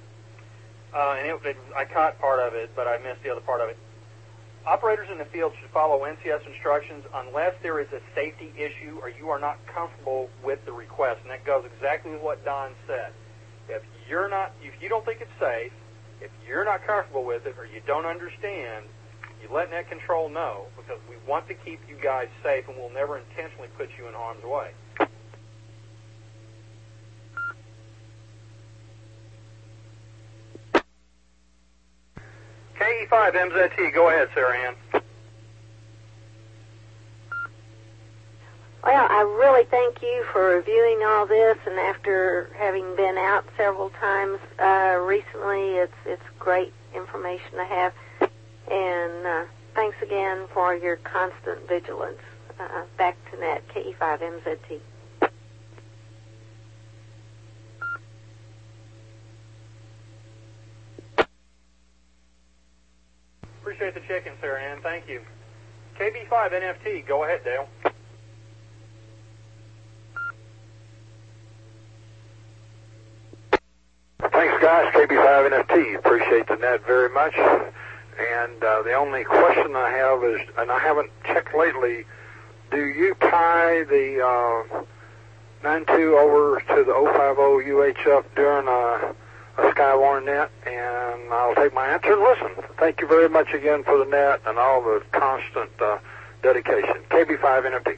I caught part of it, but I missed the other part of it. Operators in the field should follow NCS instructions unless there is a safety issue or you are not comfortable with the request. And that goes exactly with what Don said. If you don't think it's safe, if you're not comfortable with it or you don't understand, you let Net Control know, because we want to keep you guys safe and we'll never intentionally put you in harm's way. KE5MZT, go ahead, Sarah Ann. Well, I really thank you for reviewing all this, and after having been out several times recently, it's great information to have. And thanks again for your constant vigilance. Back to net, KE5MZT. appreciate the chickens there, Ann. Thank you. KB5 NFT, go ahead, Dale. Thanks, guys. KB5 NFT. Appreciate the net very much. And the only question I have is, and I haven't checked lately, do you tie the 92 over to the 050 UHF during a Skywarn net? And I'll take my answer and listen. Thank you very much again for the net and all the constant dedication. KB5 NFT.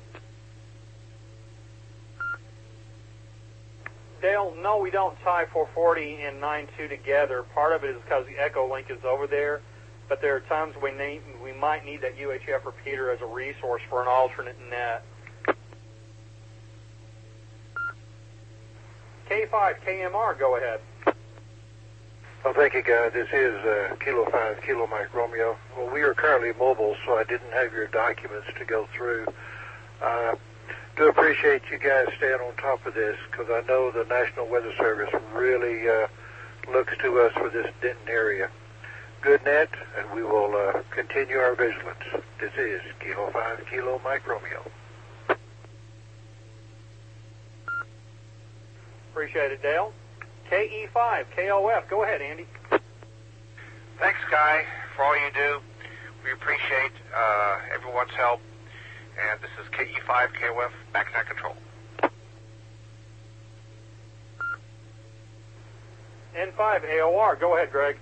Dale, no, we don't tie 440 and 92 together. Part of it is because the Echo link is over there, but there are times we might need that UHF repeater as a resource for an alternate net. K5, KMR, go ahead. Well, thank you, guys. This is Kilo 5, Kilo Mike Romeo. Well, we are currently mobile, so I didn't have your documents to go through. Do appreciate you guys staying on top of this, because I know the National Weather Service really looks to us for this Denton area. Good net, and we will continue our vigilance. This is Kilo 5, Kilo Mike Romeo. Appreciate it, Dale. KE5, KOF, go ahead, Andy. Thanks, Guy, for all you do. We appreciate everyone's help. And this is KE5, KOF, back net control. N5, AOR, go ahead, Greg.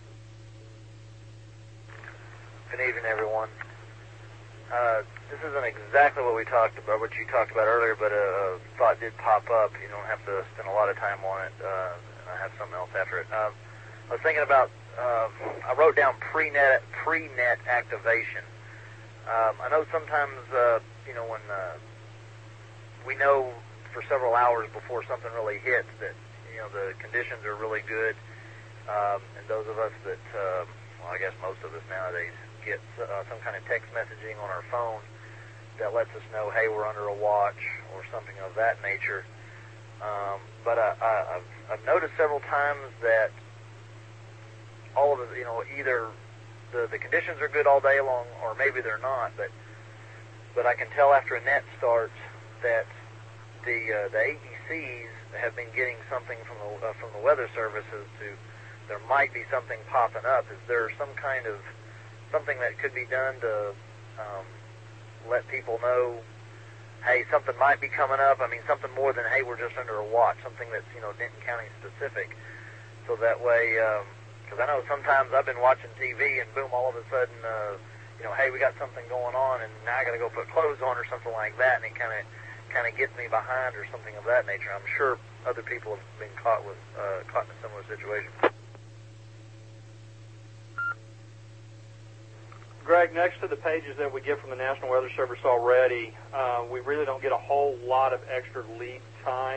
Good evening, everyone. This isn't exactly what we talked about, what you talked about earlier, but a thought did pop up. You don't have to spend a lot of time on it, and I have something else after it. I was thinking about, I wrote down pre-net activation. I know sometimes, when we know for several hours before something really hits that, the conditions are really good, and those of us that, I guess most of us nowadays get some kind of text messaging on our phone that lets us know, hey, we're under a watch or something of that nature. But I've noticed several times that all of us, either the conditions are good all day long, or maybe they're not. But I can tell after a net starts that the AECs have been getting something from the weather services to. There might be something popping up. Is there some kind of something that could be done to let people know, hey, something might be coming up? I mean, something more than, hey, we're just under a watch. Something that's Denton County specific. So that way. Because I know sometimes I've been watching TV and boom, all of a sudden, hey, we got something going on, and now I got to go put clothes on or something like that, and it kind of gets me behind or something of that nature. I'm sure other people have been caught in a similar situation. Greg, next to the pages that we get from the National Weather Service already, we really don't get a whole lot of extra lead time.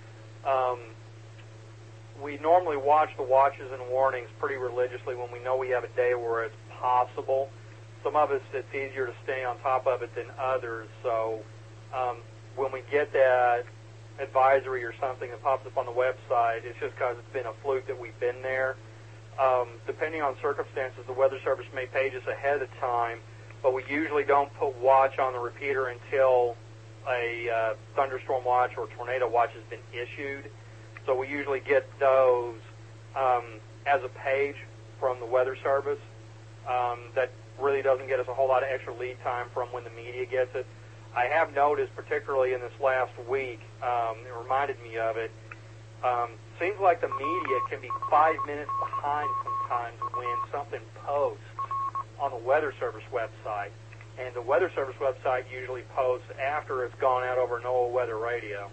We normally watch the watches and warnings pretty religiously when we know we have a day where it's possible. Some of us, it's easier to stay on top of it than others. So when we get that advisory or something that pops up on the website, it's just because it's been a fluke that we've been there. Depending on circumstances, the Weather Service may page us ahead of time, but we usually don't put watch on the repeater until a thunderstorm watch or tornado watch has been issued. So we usually get those as a page from the Weather Service. That really doesn't get us a whole lot of extra lead time from when the media gets it. I have noticed, particularly in this last week, it reminded me of it, seems like the media can be 5 minutes behind sometimes when something posts on the Weather Service website. And the Weather Service website usually posts after it's gone out over NOAA Weather Radio.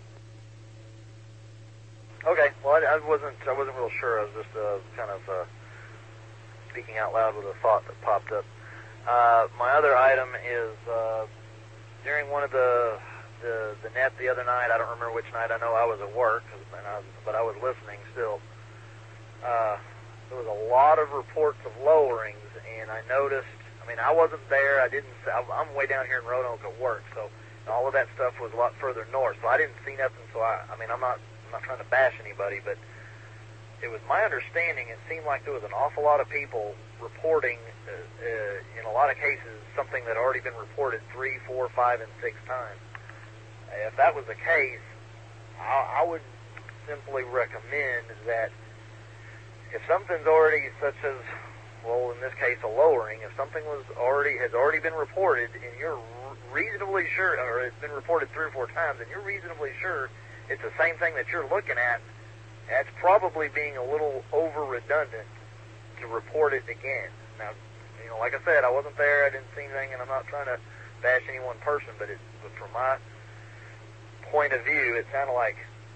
Okay, well, I wasn't real sure. I was just kind of speaking out loud with a thought that popped up. My other item is during one of the net the other night. I don't remember which night. I know I was at work, but I was listening still. There was a lot of reports of lowerings, and I noticed. I mean, I wasn't there. I'm way down here in Roanoke at work, so all of that stuff was a lot further north. So I didn't see nothing. So I'm not trying to bash anybody, but it was my understanding it seemed like there was an awful lot of people reporting, in a lot of cases, something that had already been reported 3, 4, 5, and 6 times. If that was the case, I would simply recommend that if something's already, such as, well, in this case, a lowering, if something has already been reported, and you're reasonably sure, or it's been reported 3 or 4 times, and you're reasonably sure it's the same thing that you're looking at, that's probably being a little over-redundant to report it again. Now, like I said, I wasn't there, I didn't see anything, and I'm not trying to bash any one person, but from my point of view, it sounded like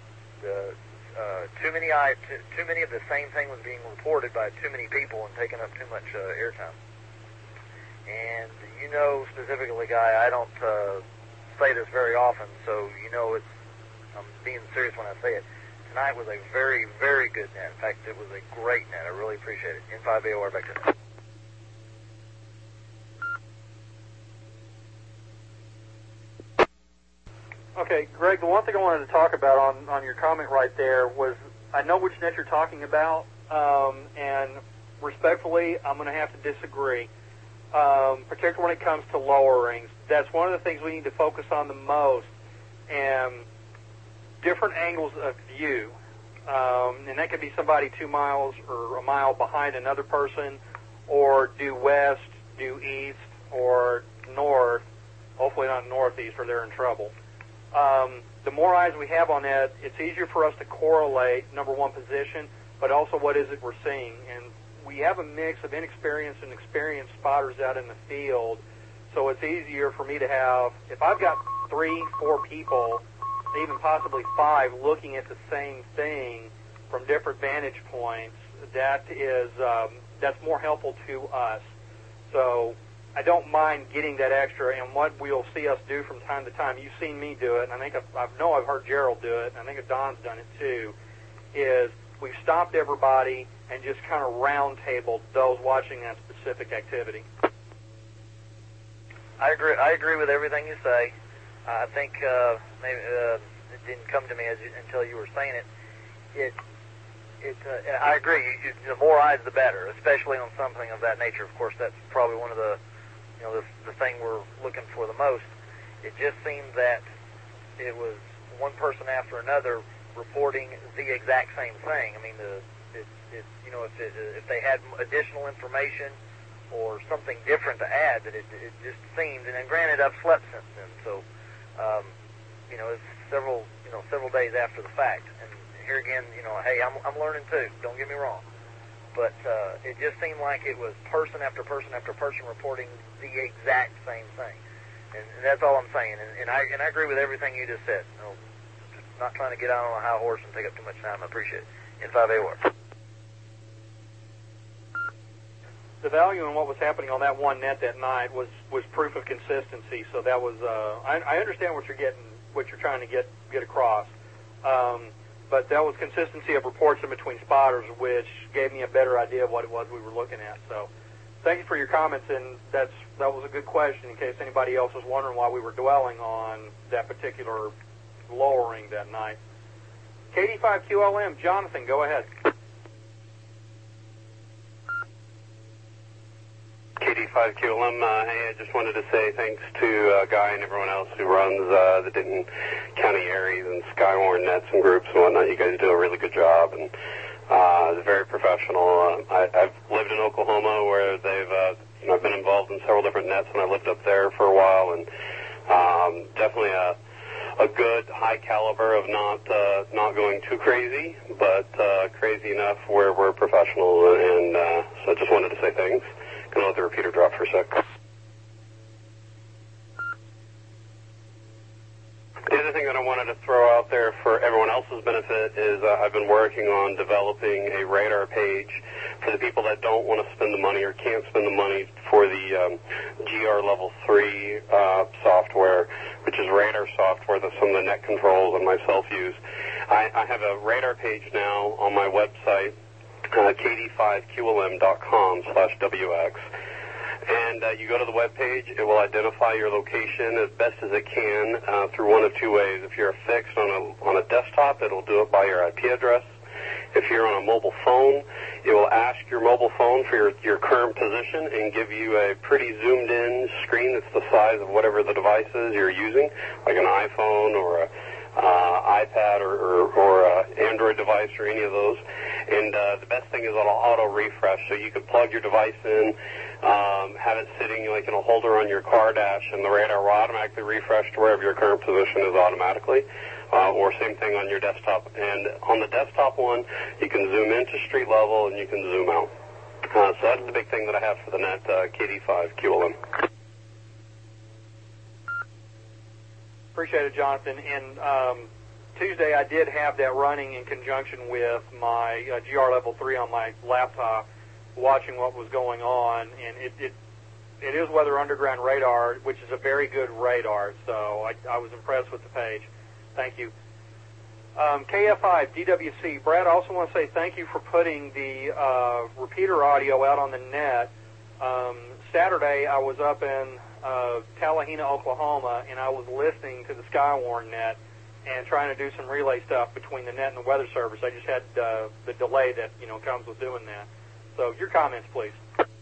too many of the same thing was being reported by too many people and taking up too much airtime. And specifically, Guy, I don't say this very often, so I'm being serious when I say it. Tonight was a very, very good net. In fact, it was a great net. I really appreciate it. N5AOR, back to net. Okay, Greg, the one thing I wanted to talk about on your comment right there was, I know which net you're talking about, and respectfully, I'm going to have to disagree, particularly when it comes to lowerings. That's one of the things we need to focus on the most, and different angles of view, and that could be somebody 2 miles or a mile behind another person, or due west, due east, or north, hopefully not northeast or they're in trouble. The more eyes we have on that, it's easier for us to correlate, number one, position, but also what is it we're seeing. And we have a mix of inexperienced and experienced spotters out in the field, so it's easier for me to have, if I've got 3, 4 people, even possibly 5, looking at the same thing from different vantage points, that is, that's more helpful to us. So I don't mind getting that extra, and what we'll see us do from time to time, you've seen me do it, and I think I've heard Gerald do it, and I think Don's done it too, is we've stopped everybody and just kind of round tabled those watching that specific activity. I agree with everything you say. I think maybe it didn't come to me until you were saying it. I agree. The more eyes, the better, especially on something of that nature. Of course, that's probably one of the the thing we're looking for the most. It just seemed that it was one person after another reporting the exact same thing. I mean, if they had additional information or something different to add, that it just seemed. And then, granted, I've slept since then, so it's several days after the fact. And here again, hey, I'm learning too. Don't get me wrong. But it just seemed like it was person after person after person reporting the exact same thing, and that's all I'm saying. And I agree with everything you just said. Just not trying to get out on a high horse and take up too much time. I appreciate it. N5AOR. The value in what was happening on that one net that night was proof of consistency. So that was I understand what you're trying to get across. But that was consistency of reports in between spotters, which gave me a better idea of what it was we were looking at. So thank you for your comments, and that was a good question in case anybody else was wondering why we were dwelling on that particular lowering that night. KD5QLM, Jonathan, go ahead. KD5QLM, hey, I just wanted to say thanks to Guy and everyone else who runs the Denton County Aries and Skywarn nets and groups and whatnot. You guys do a really good job, and it's very professional. I've lived in Oklahoma where I've been involved in several different nets, and I lived up there for a while, and definitely a good high caliber of not going too crazy, but crazy enough where we're professional, and so I just wanted to say thanks. Gonna let the repeater drop for a sec. The other thing that I wanted to throw out there for everyone else's benefit is I've been working on developing a radar page for the people that don't want to spend the money or can't spend the money for the GR Level 3 software, which is radar software that some of the net controls and myself use. I have a radar page now on my website, kd5qlm.com/WX. And you go to the web page, it will identify your location as best as it can through one of two ways. If you're fixed on a desktop, it'll do it by your IP address. If you're on a mobile phone, it will ask your mobile phone for your current position and give you a pretty zoomed-in screen that's the size of whatever the device is you're using, like an iPhone or a iPad or Android device or any of those. And the best thing is it'll auto-refresh, so you can plug your device in, have it sitting like in a holder on your car dash, and the radar will automatically refresh to wherever your current position is automatically. Or same thing on your desktop. And on the desktop one, you can zoom into street level and you can zoom out. So that's the big thing that I have for the net KD5QLM. Appreciate it, Jonathan. And Tuesday I did have that running in conjunction with my GR Level 3 on my laptop, watching what was going on. And it is Weather Underground radar, which is a very good radar. So I was impressed with the page. Thank you. KF5, DWC. Brad, I also want to say thank you for putting the repeater audio out on the net. Saturday, I was up in Tallahena, Oklahoma, and I was listening to the Skywarn net and trying to do some relay stuff between the net and the weather service. I just had the delay that comes with doing that. So your comments, please.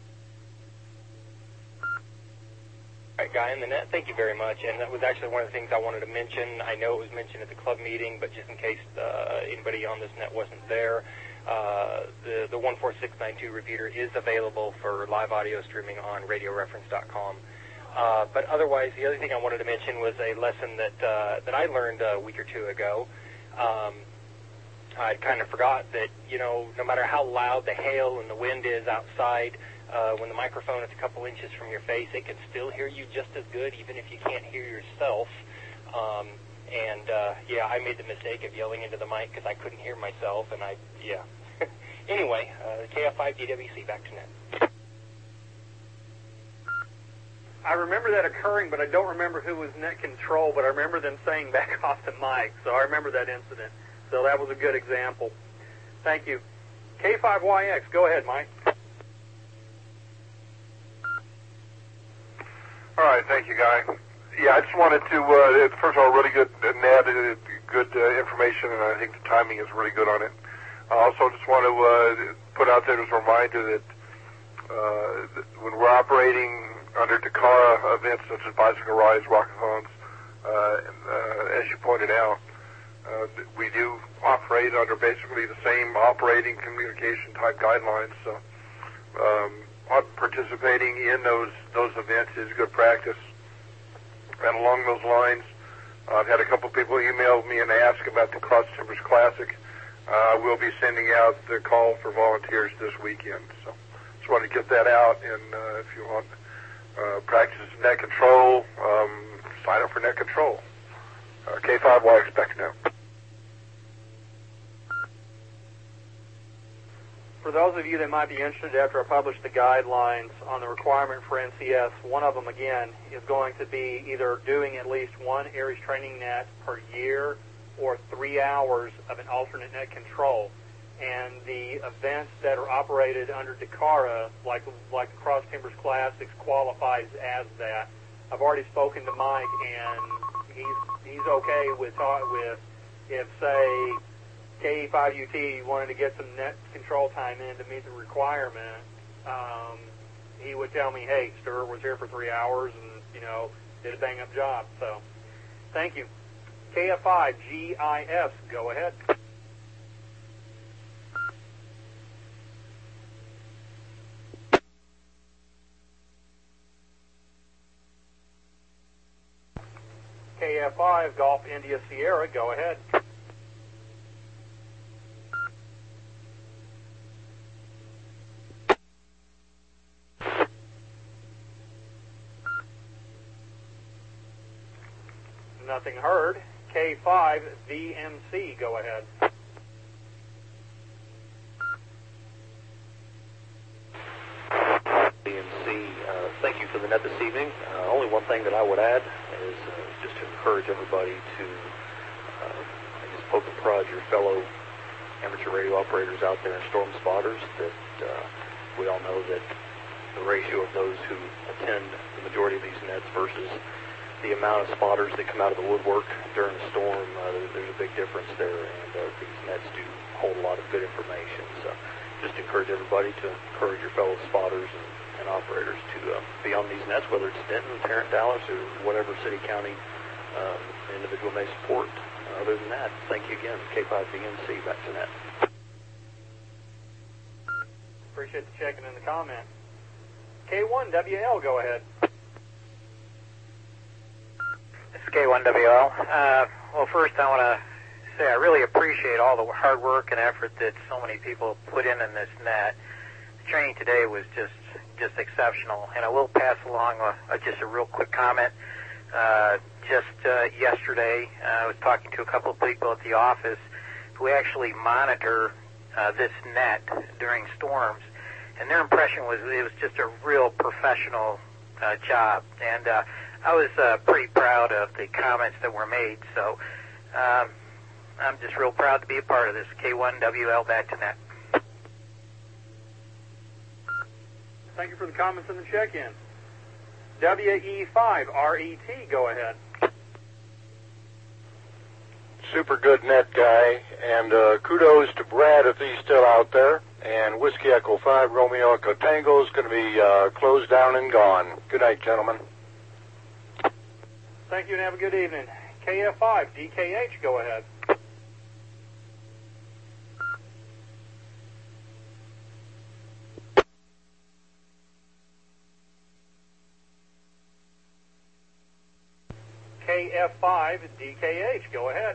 Guy in the net, thank you very much. And that was actually one of the things I wanted to mention. I know it was mentioned at the club meeting, but just in case anybody on this net wasn't there, the 14692 repeater is available for live audio streaming on radioreference.com. But otherwise, the other thing I wanted to mention was a lesson that I learned a week or two ago. I kind of forgot that, no matter how loud the hail and the wind is outside, when the microphone is a couple inches from your face, it can still hear you just as good, even if you can't hear yourself. I made the mistake of yelling into the mic because I couldn't hear myself, and Anyway, KF5 DWC, back to net. I remember that occurring, but I don't remember who was net control, but I remember them saying back off the mic, so I remember that incident. So that was a good example. Thank you. K5YX, go ahead, Mike. All right, thank you, Guy. Yeah, I just wanted to, first of all, really good net, good information, and I think the timing is really good on it. I also just want to put out there as a reminder that when we're operating under DECARA events such as Bicycle Rides, Rockathons, as you pointed out, we do operate under basically the same operating communication type guidelines. So participating in those events is good practice. And along those lines, I've had a couple of people email me and ask about the Cross Timbers Classic. We'll be sending out the call for volunteers this weekend. So just wanted to get that out. And if you want practice net control, sign up for net control. K5Y, back now. For those of you that might be interested, after I publish the guidelines on the requirement for NCS, one of them, again, is going to be either doing at least one Aries training net per year or 3 hours of an alternate net control. And the events that are operated under DECARA, like the Cross Timbers Classics, qualifies as that. I've already spoken to Mike, and he's okay with if, say, KE5UT wanted to get some net control time in to meet the requirement, he would tell me, hey, Stuart was here for 3 hours and, did a bang-up job. So, thank you. KF5GIS, go ahead. KF5 Golf India Sierra, go ahead. Nothing heard. K5 VMC, go ahead. VMC, thank you for the net this evening. Only one thing that I would add is just to encourage everybody to, poke and prod your fellow amateur radio operators out there and storm spotters, that we all know that the ratio of those who attend the majority of these nets versus the amount of spotters that come out of the woodwork during a storm, there's a big difference there, and these nets do hold a lot of good information. So just encourage everybody to encourage your fellow spotters and operators to be on these nets, whether it's Denton, Tarrant, Dallas, or whatever city, county individual may support. Other than that, thank you again. K5BNC, back to net. Appreciate the checking in the comment. K1WL, go ahead. This is K1WL. Well, first I want to say I really appreciate all the hard work and effort that so many people put in this net. The training today was just exceptional, and I will pass along just a real quick comment. Yesterday, I was talking to a couple of people at the office who actually monitor this net during storms, and their impression was it was just a real professional job, and I was pretty proud of the comments that were made, so I'm just real proud to be a part of this. K1WL, back to net. Thank you for the comments and the check-in. WE5RET, go ahead. Super good net guy, and kudos to Brad if he's still out there. And Whiskey Echo 5 Romeo Echo Tango is going to be closed down and gone. Good night, gentlemen. Thank you and have a good evening. KF5 DKH, go ahead. KF5 DKH, go ahead.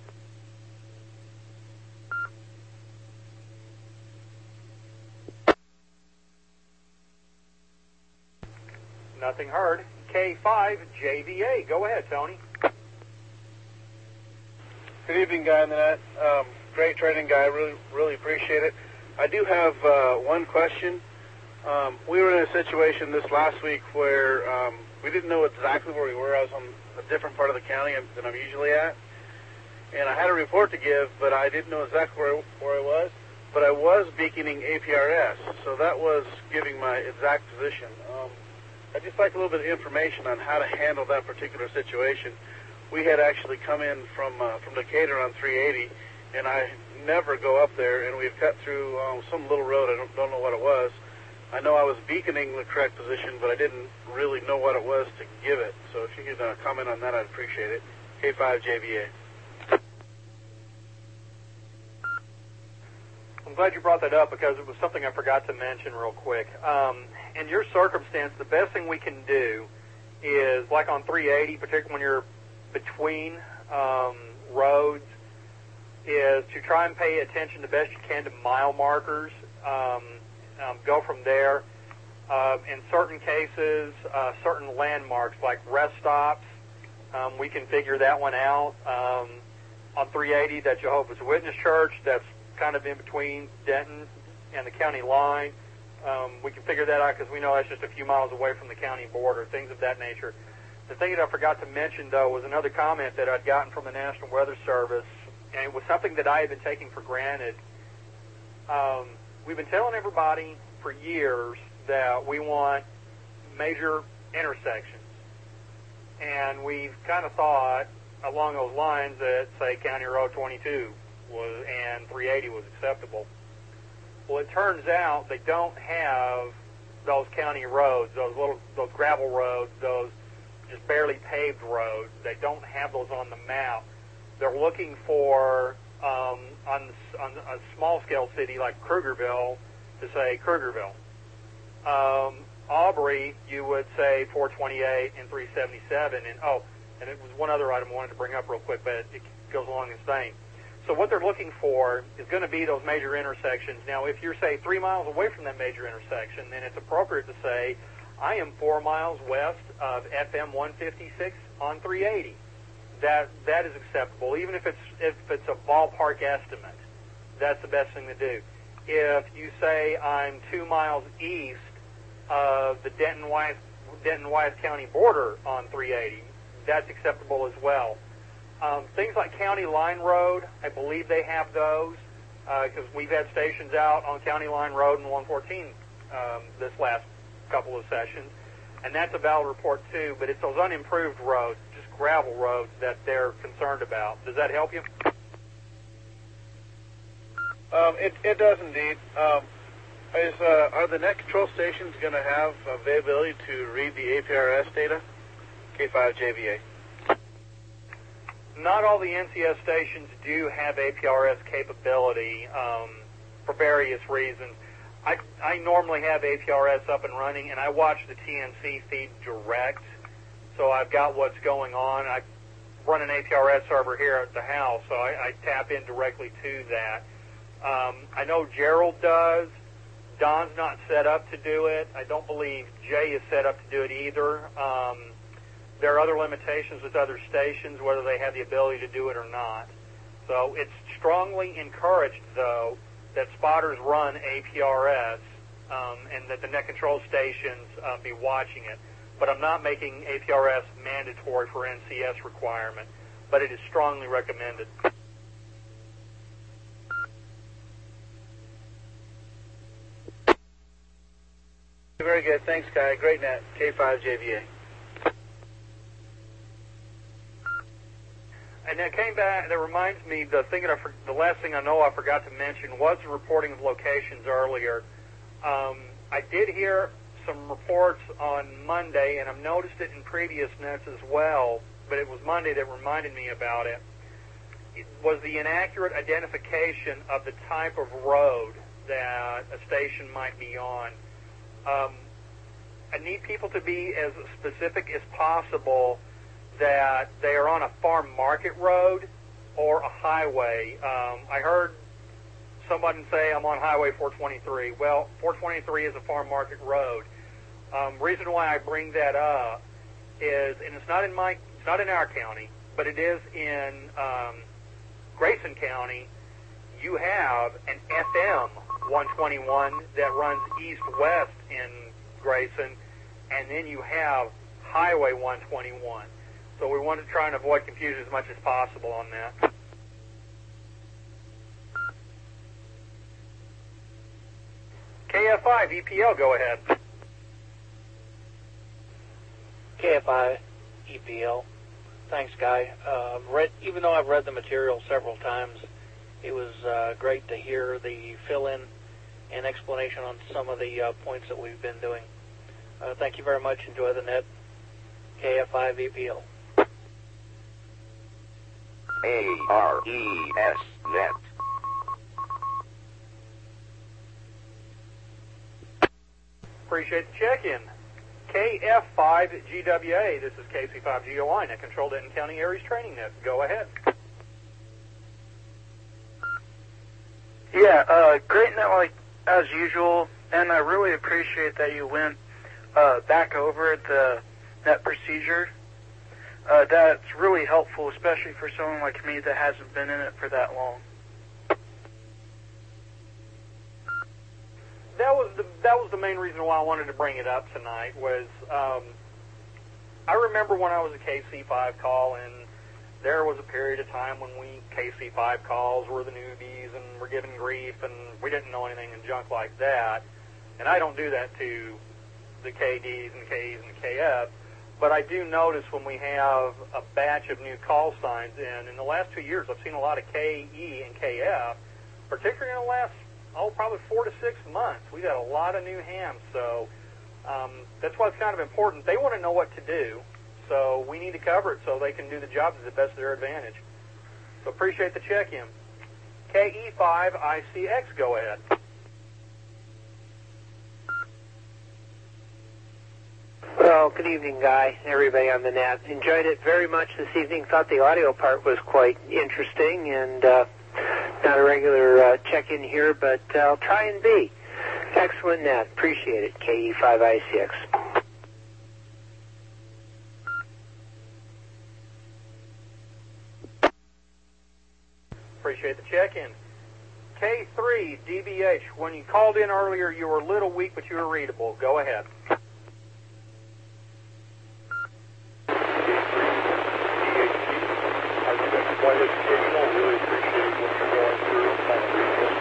Nothing heard. K5 JVA, go ahead, Tony. Good evening, guy in the net. Great training, guy. Really appreciate it. I do have one question. We were in a situation this last week where we didn't know exactly where we were. I was on a different part of the county than I'm usually at, and I had a report to give, but I didn't know exactly where I was. But I was beaconing APRS, so that was giving my exact position. I'd just like a little bit of information on how to handle that particular situation. We had actually come in from Decatur on 380, and I never go up there, and we've cut through some little road. I don't know what it was. I know I was beaconing the correct position, but I didn't really know what it was to give it. So if you could comment on that, I'd appreciate it. K5JVA. I'm glad you brought that up because it was something I forgot to mention real quick. In your circumstance, the best thing we can do is, like on 380, particularly when you're between roads, is to try and pay attention the best you can to mile markers. Go from there. In certain cases, certain landmarks like rest stops, we can figure that one out. On 380, that Jehovah's Witness Church, that's kind of in between Denton and the county line. We can figure that out because we know that's just a few miles away from the county border, things of that nature. The thing that I forgot to mention, though, was another comment that I'd gotten from the National Weather Service, and it was something that I had been taking for granted. We've been telling everybody for years that we want major intersections, and we've kind of thought along those lines that, say, County Road 22 and 380 was acceptable. Well, it turns out they don't have those county roads, those gravel roads, those just barely paved roads. They don't have those on the map. They're looking for, on a small-scale city like Krugerville, to say Krugerville. Aubrey, you would say 428 and 377. And it was one other item I wanted to bring up real quick, but it goes along this vein. So what they're looking for is going to be those major intersections. Now, if you're, say, 3 miles away from that major intersection, then it's appropriate to say, I am 4 miles west of FM 156 on 380. That is acceptable, even if it's a ballpark estimate. That's the best thing to do. If you say I'm 2 miles east of the Denton-Wyeth County border on 380, that's acceptable as well. Things like County Line Road, I believe they have those because we've had stations out on County Line Road and 114 this last couple of sessions. and that's a valid report too, but it's those unimproved roads, just gravel roads, that they're concerned about. Does that help you? It does indeed. Are the net control stations going to have availability to read the APRS data? K5JVA. Not all the NCS stations do have APRS capability for various reasons. I normally have APRS up and running, and I watch the TNC feed direct, so I've got what's going on. I run an APRS server here at the house, so I tap in directly to that. I know Gerald does. Don's not set up to do it. I don't believe Jay is set up to do it either. There are other limitations with other stations, whether they have the ability to do it or not. So it's strongly encouraged, though, that spotters run APRS and that the net control stations be watching it. But I'm not making APRS mandatory for NCS requirement, but it is strongly recommended. Very good. Thanks, Guy. Great net. K5JVA. And that came back. That reminds me, the last thing I know I forgot to mention was the reporting of locations earlier. I did hear some reports on Monday, and I've noticed it in previous nets as well. But it was Monday that reminded me about it. It was the inaccurate identification of the type of road that a station might be on. I need people to be as specific as possible that they are on a farm market road or a highway. I heard somebody say I'm on Highway 423. Well, 423 is a farm market road. Reason why I bring that up is, and it's not in our county, but it is in Grayson County. You have an FM 121 that runs east-west in Grayson, and then you have Highway 121. So we want to try and avoid confusion as much as possible on that. KF5 EPL, go ahead. KF5 EPL. Thanks, Guy. Even though I've read the material several times, it was great to hear the fill-in and explanation on some of the points that we've been doing. Thank you very much. Enjoy the net. KF5 EPL. ARES net. Appreciate the check-in. KF5 GWA. This is KC5 GOI, net controlled Denton County Aries Training Net. Go ahead. Yeah, great network as usual, and I really appreciate that you went back over the net procedure. That's really helpful, especially for someone like me that hasn't been in it for that long. That was the main reason why I wanted to bring it up tonight. Was I remember when I was a KC5 call, and there was a period of time when we KC5 calls were the newbies and were given grief, and we didn't know anything and junk like that. And I don't do that to the KDs and Ks and KFs, but I do notice when we have a batch of new call signs in the last 2 years, I've seen a lot of KE and KF, particularly in the last, probably 4 to 6 months. We've got a lot of new hams, so that's why it's kind of important. They want to know what to do, so we need to cover it so they can do the job to the best of their advantage. So appreciate the check-in. KE5ICX, go ahead. Well, good evening, Guy, everybody on the net. Enjoyed it very much this evening. Thought the audio part was quite interesting, and not a regular check-in here, but I'll try and be. Excellent net. Appreciate it. KE5ICX. Appreciate the check-in. K3 DBH, when you called in earlier, you were a little weak, but you were readable. Go ahead. Quite educational. Really appreciate what you're going through and kind of research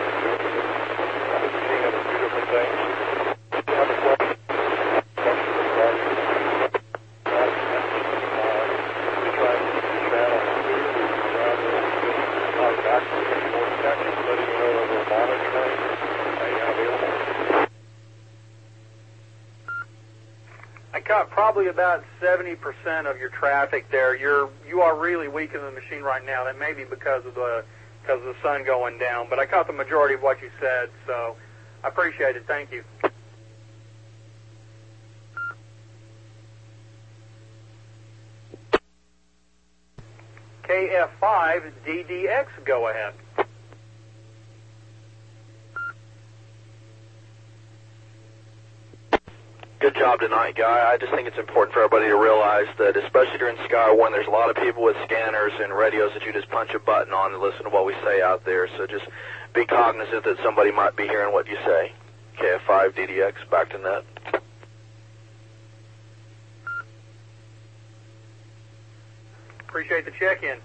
and seeing other two different things. I have a question regarding caught probably about 70% of your traffic there. You are really weak in the machine right now. That may be because of the sun going down, but I caught the majority of what you said, so I appreciate it. Thank you. KF5 DDX, go ahead. Good job tonight, Guy. I just think it's important for everybody to realize that, especially during Skywarn, there's a lot of people with scanners and radios that you just punch a button on and listen to what we say out there. So just be cognizant that somebody might be hearing what you say. KF5 DDX, back to net. Appreciate the check-in.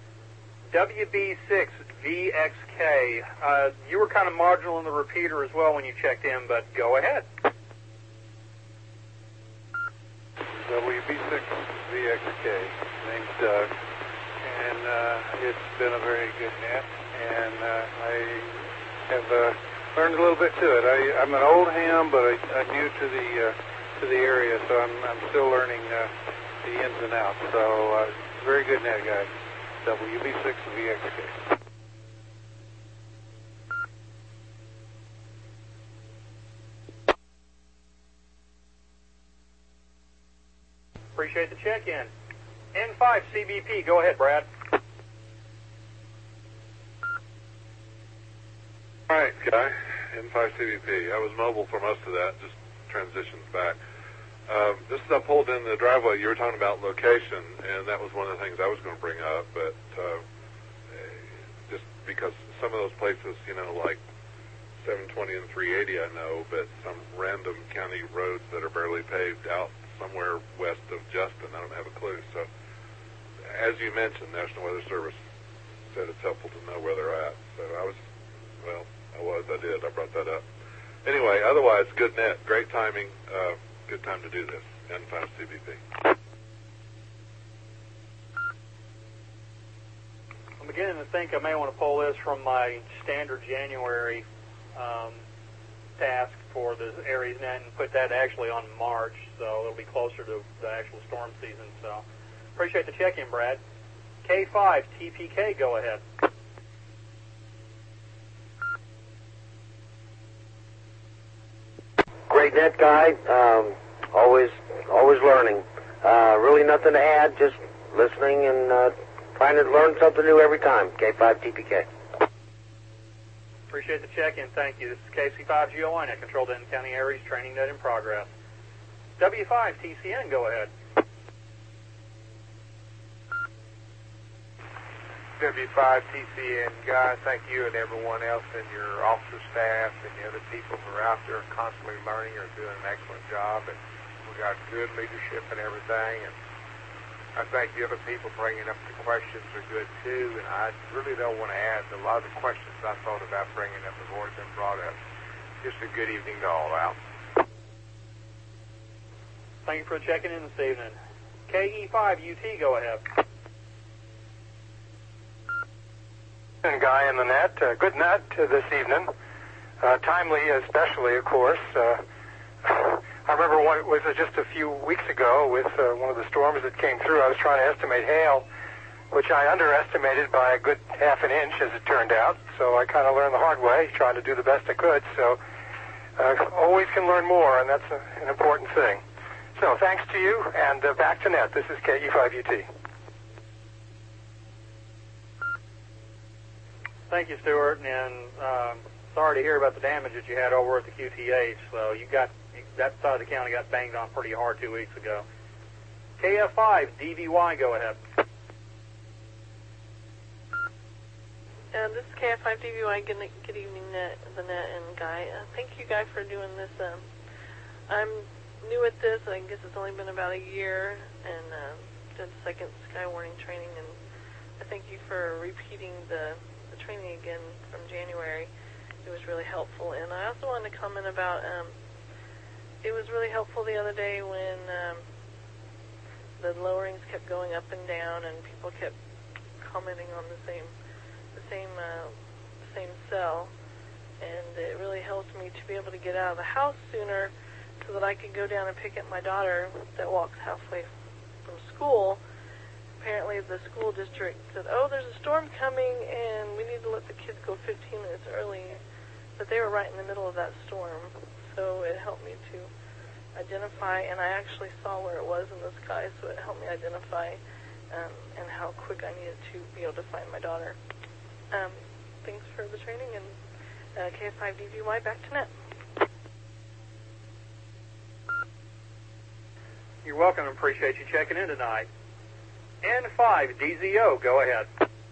WB6VXK, you were kind of marginal in the repeater as well when you checked in, but go ahead. WB6VXK. Name's Doug, and it's been a very good net, and I have learned a little bit to it. I'm an old ham, but I'm new to the area, so I'm still learning the ins and outs. So very good net, guys. WB6VXK. Appreciate the check-in. N5 CBP, go ahead, Brad. All right, Guy. N5 CBP. I was mobile for most of that, just transitioned back. Just as I pulled in the driveway, you were talking about location, and that was one of the things I was going to bring up, but just because some of those places, like 720 and 380 I know, but some random county roads that are barely paved out somewhere west of Justin, I don't have a clue. So, as you mentioned, National Weather Service said it's helpful to know where they're at. So I brought that up. Anyway, otherwise, good net, great timing, good time to do this. N5 CBP. I'm beginning to think I may want to pull this from my standard January task for the Aries net and put that actually on March, so it'll be closer to the actual storm season. So appreciate the check-in, Brad. K5 TPK, go ahead. Great net, Guy. Always learning. Really nothing to add, just listening and trying to learn something new every time. K5 TPK. Appreciate the check-in. Thank you. This is KC5GOI net, controlled in County Aries, training net in progress. W5 TCN, go ahead. W5 TCN, Guy, thank you and everyone else in your officer staff and the other people who are out there constantly learning are doing an excellent job, and we got good leadership and everything, and I think the other people bringing up the questions are good too, and I really don't want to add a lot of the questions I thought about bringing up have already been brought up. Just a good evening to all out. Thank you for checking in this evening. KE5 UT, go ahead. Guy in the net, good net this evening. Timely, especially, of course. I remember it was just a few weeks ago with one of the storms that came through. I was trying to estimate hail, which I underestimated by a good half an inch, as it turned out. So I kind of learned the hard way, trying to do the best I could. So always can learn more, and that's an important thing. So thanks to you, and back to net. This is KE5UT. Thank you, Stuart, and sorry to hear about the damage that you had over at the QTH. So that side of the county got banged on pretty hard 2 weeks ago. KF5 DVY, go ahead. This is KF5 DVY. Good evening, the net and Guy. Thank you, Guy, for doing this. I'm new at this. I guess it's only been about a year, and did the second Skywarning training, and I thank you for repeating the training again from January. It was really helpful. And I also wanted to comment about it was really helpful the other day when the lowerings kept going up and down, and people kept commenting on the same cell, and it really helped me to be able to get out of the house sooner so that I could go down and pick up my daughter that walks halfway from school. Apparently the school district said, oh, there's a storm coming and we need to let the kids go 15 minutes early. But they were right in the middle of that storm. So it helped me to identify, and I actually saw where it was in the sky, so it helped me identify and how quick I needed to be able to find my daughter. Thanks for the training, and KF5DVY back to net. You're welcome. Appreciate you checking in tonight. N5DZO, go ahead.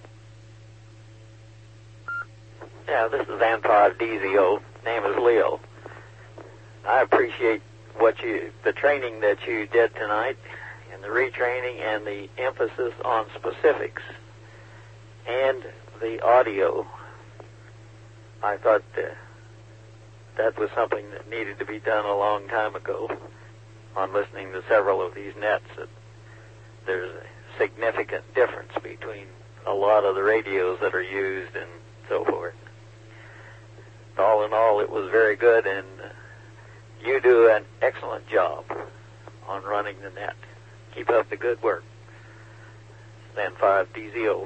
Yeah, this is N5DZO. Name is Leo. I appreciate the training that you did tonight, and the retraining, and the emphasis on specifics, and the audio. I thought that was something that needed to be done a long time ago. On listening to several of these nets, that there's a significant difference between a lot of the radios that are used and so forth. All in all, it was very good, and you do an excellent job on running the net. Keep up the good work. N5DZO.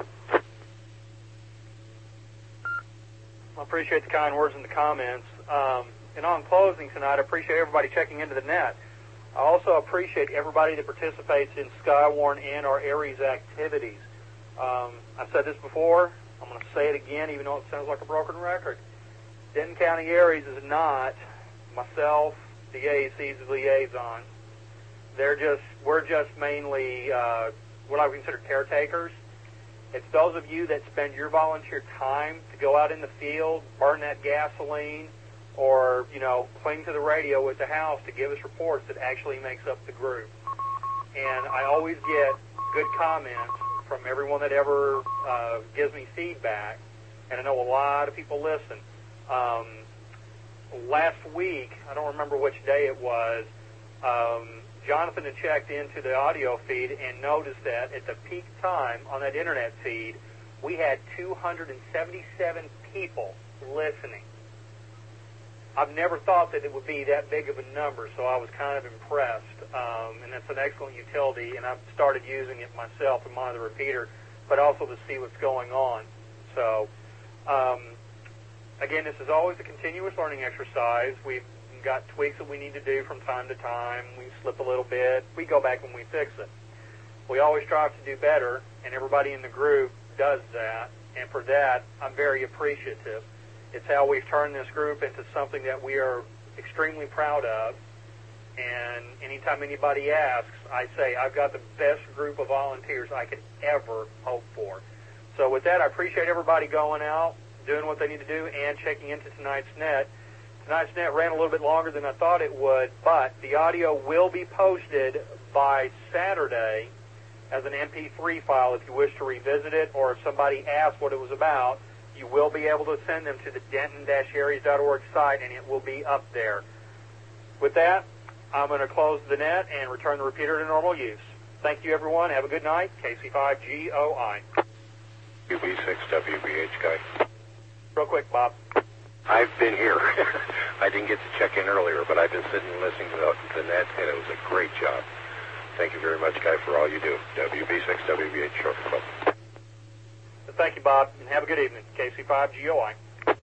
I appreciate the kind words and the comments. And on closing tonight, I appreciate everybody checking into the net. I also appreciate everybody that participates in Skywarn and our Aries activities. I've said this before. I'm going to say it again, even though it sounds like a broken record. Denton County Aries is not myself, the AAC's liaison. We're just mainly what I would consider caretakers. It's those of you that spend your volunteer time to go out in the field, burn that gasoline, or, cling to the radio at the house to give us reports that actually makes up the group. And I always get good comments from everyone that ever gives me feedback, and I know a lot of people listen. Last week, I don't remember which day it was, Jonathan had checked into the audio feed and noticed that at the peak time on that internet feed, we had 277 people listening. I've never thought that it would be that big of a number, so I was kind of impressed. And that's an excellent utility, and I've started using it myself to monitor the repeater, but also to see what's going on. So, again, this is always a continuous learning exercise. We've got tweaks that we need to do from time to time. We slip a little bit. We go back and we fix it. We always strive to do better, and everybody in the group does that, and for that, I'm very appreciative. It's how we've turned this group into something that we are extremely proud of. And anytime anybody asks, I say, I've got the best group of volunteers I could ever hope for. So with that, I appreciate everybody going out, doing what they need to do, and checking into tonight's net. Tonight's net ran a little bit longer than I thought it would, but the audio will be posted by Saturday as an MP3 file if you wish to revisit it, or if somebody asks what it was about, you will be able to send them to the denton-aries.org site, and it will be up there. With that, I'm going to close the net and return the repeater to normal use. Thank you, everyone. Have a good night. KC5GOI. UB6WBH guy. Real quick, Bob. I've been here. I didn't get to check in earlier, but I've been sitting and listening to the net, and it was a great job. Thank you very much, guy, for all you do. WB6WBH, short for Bob. Thank you, Bob, and have a good evening. KC5GOI.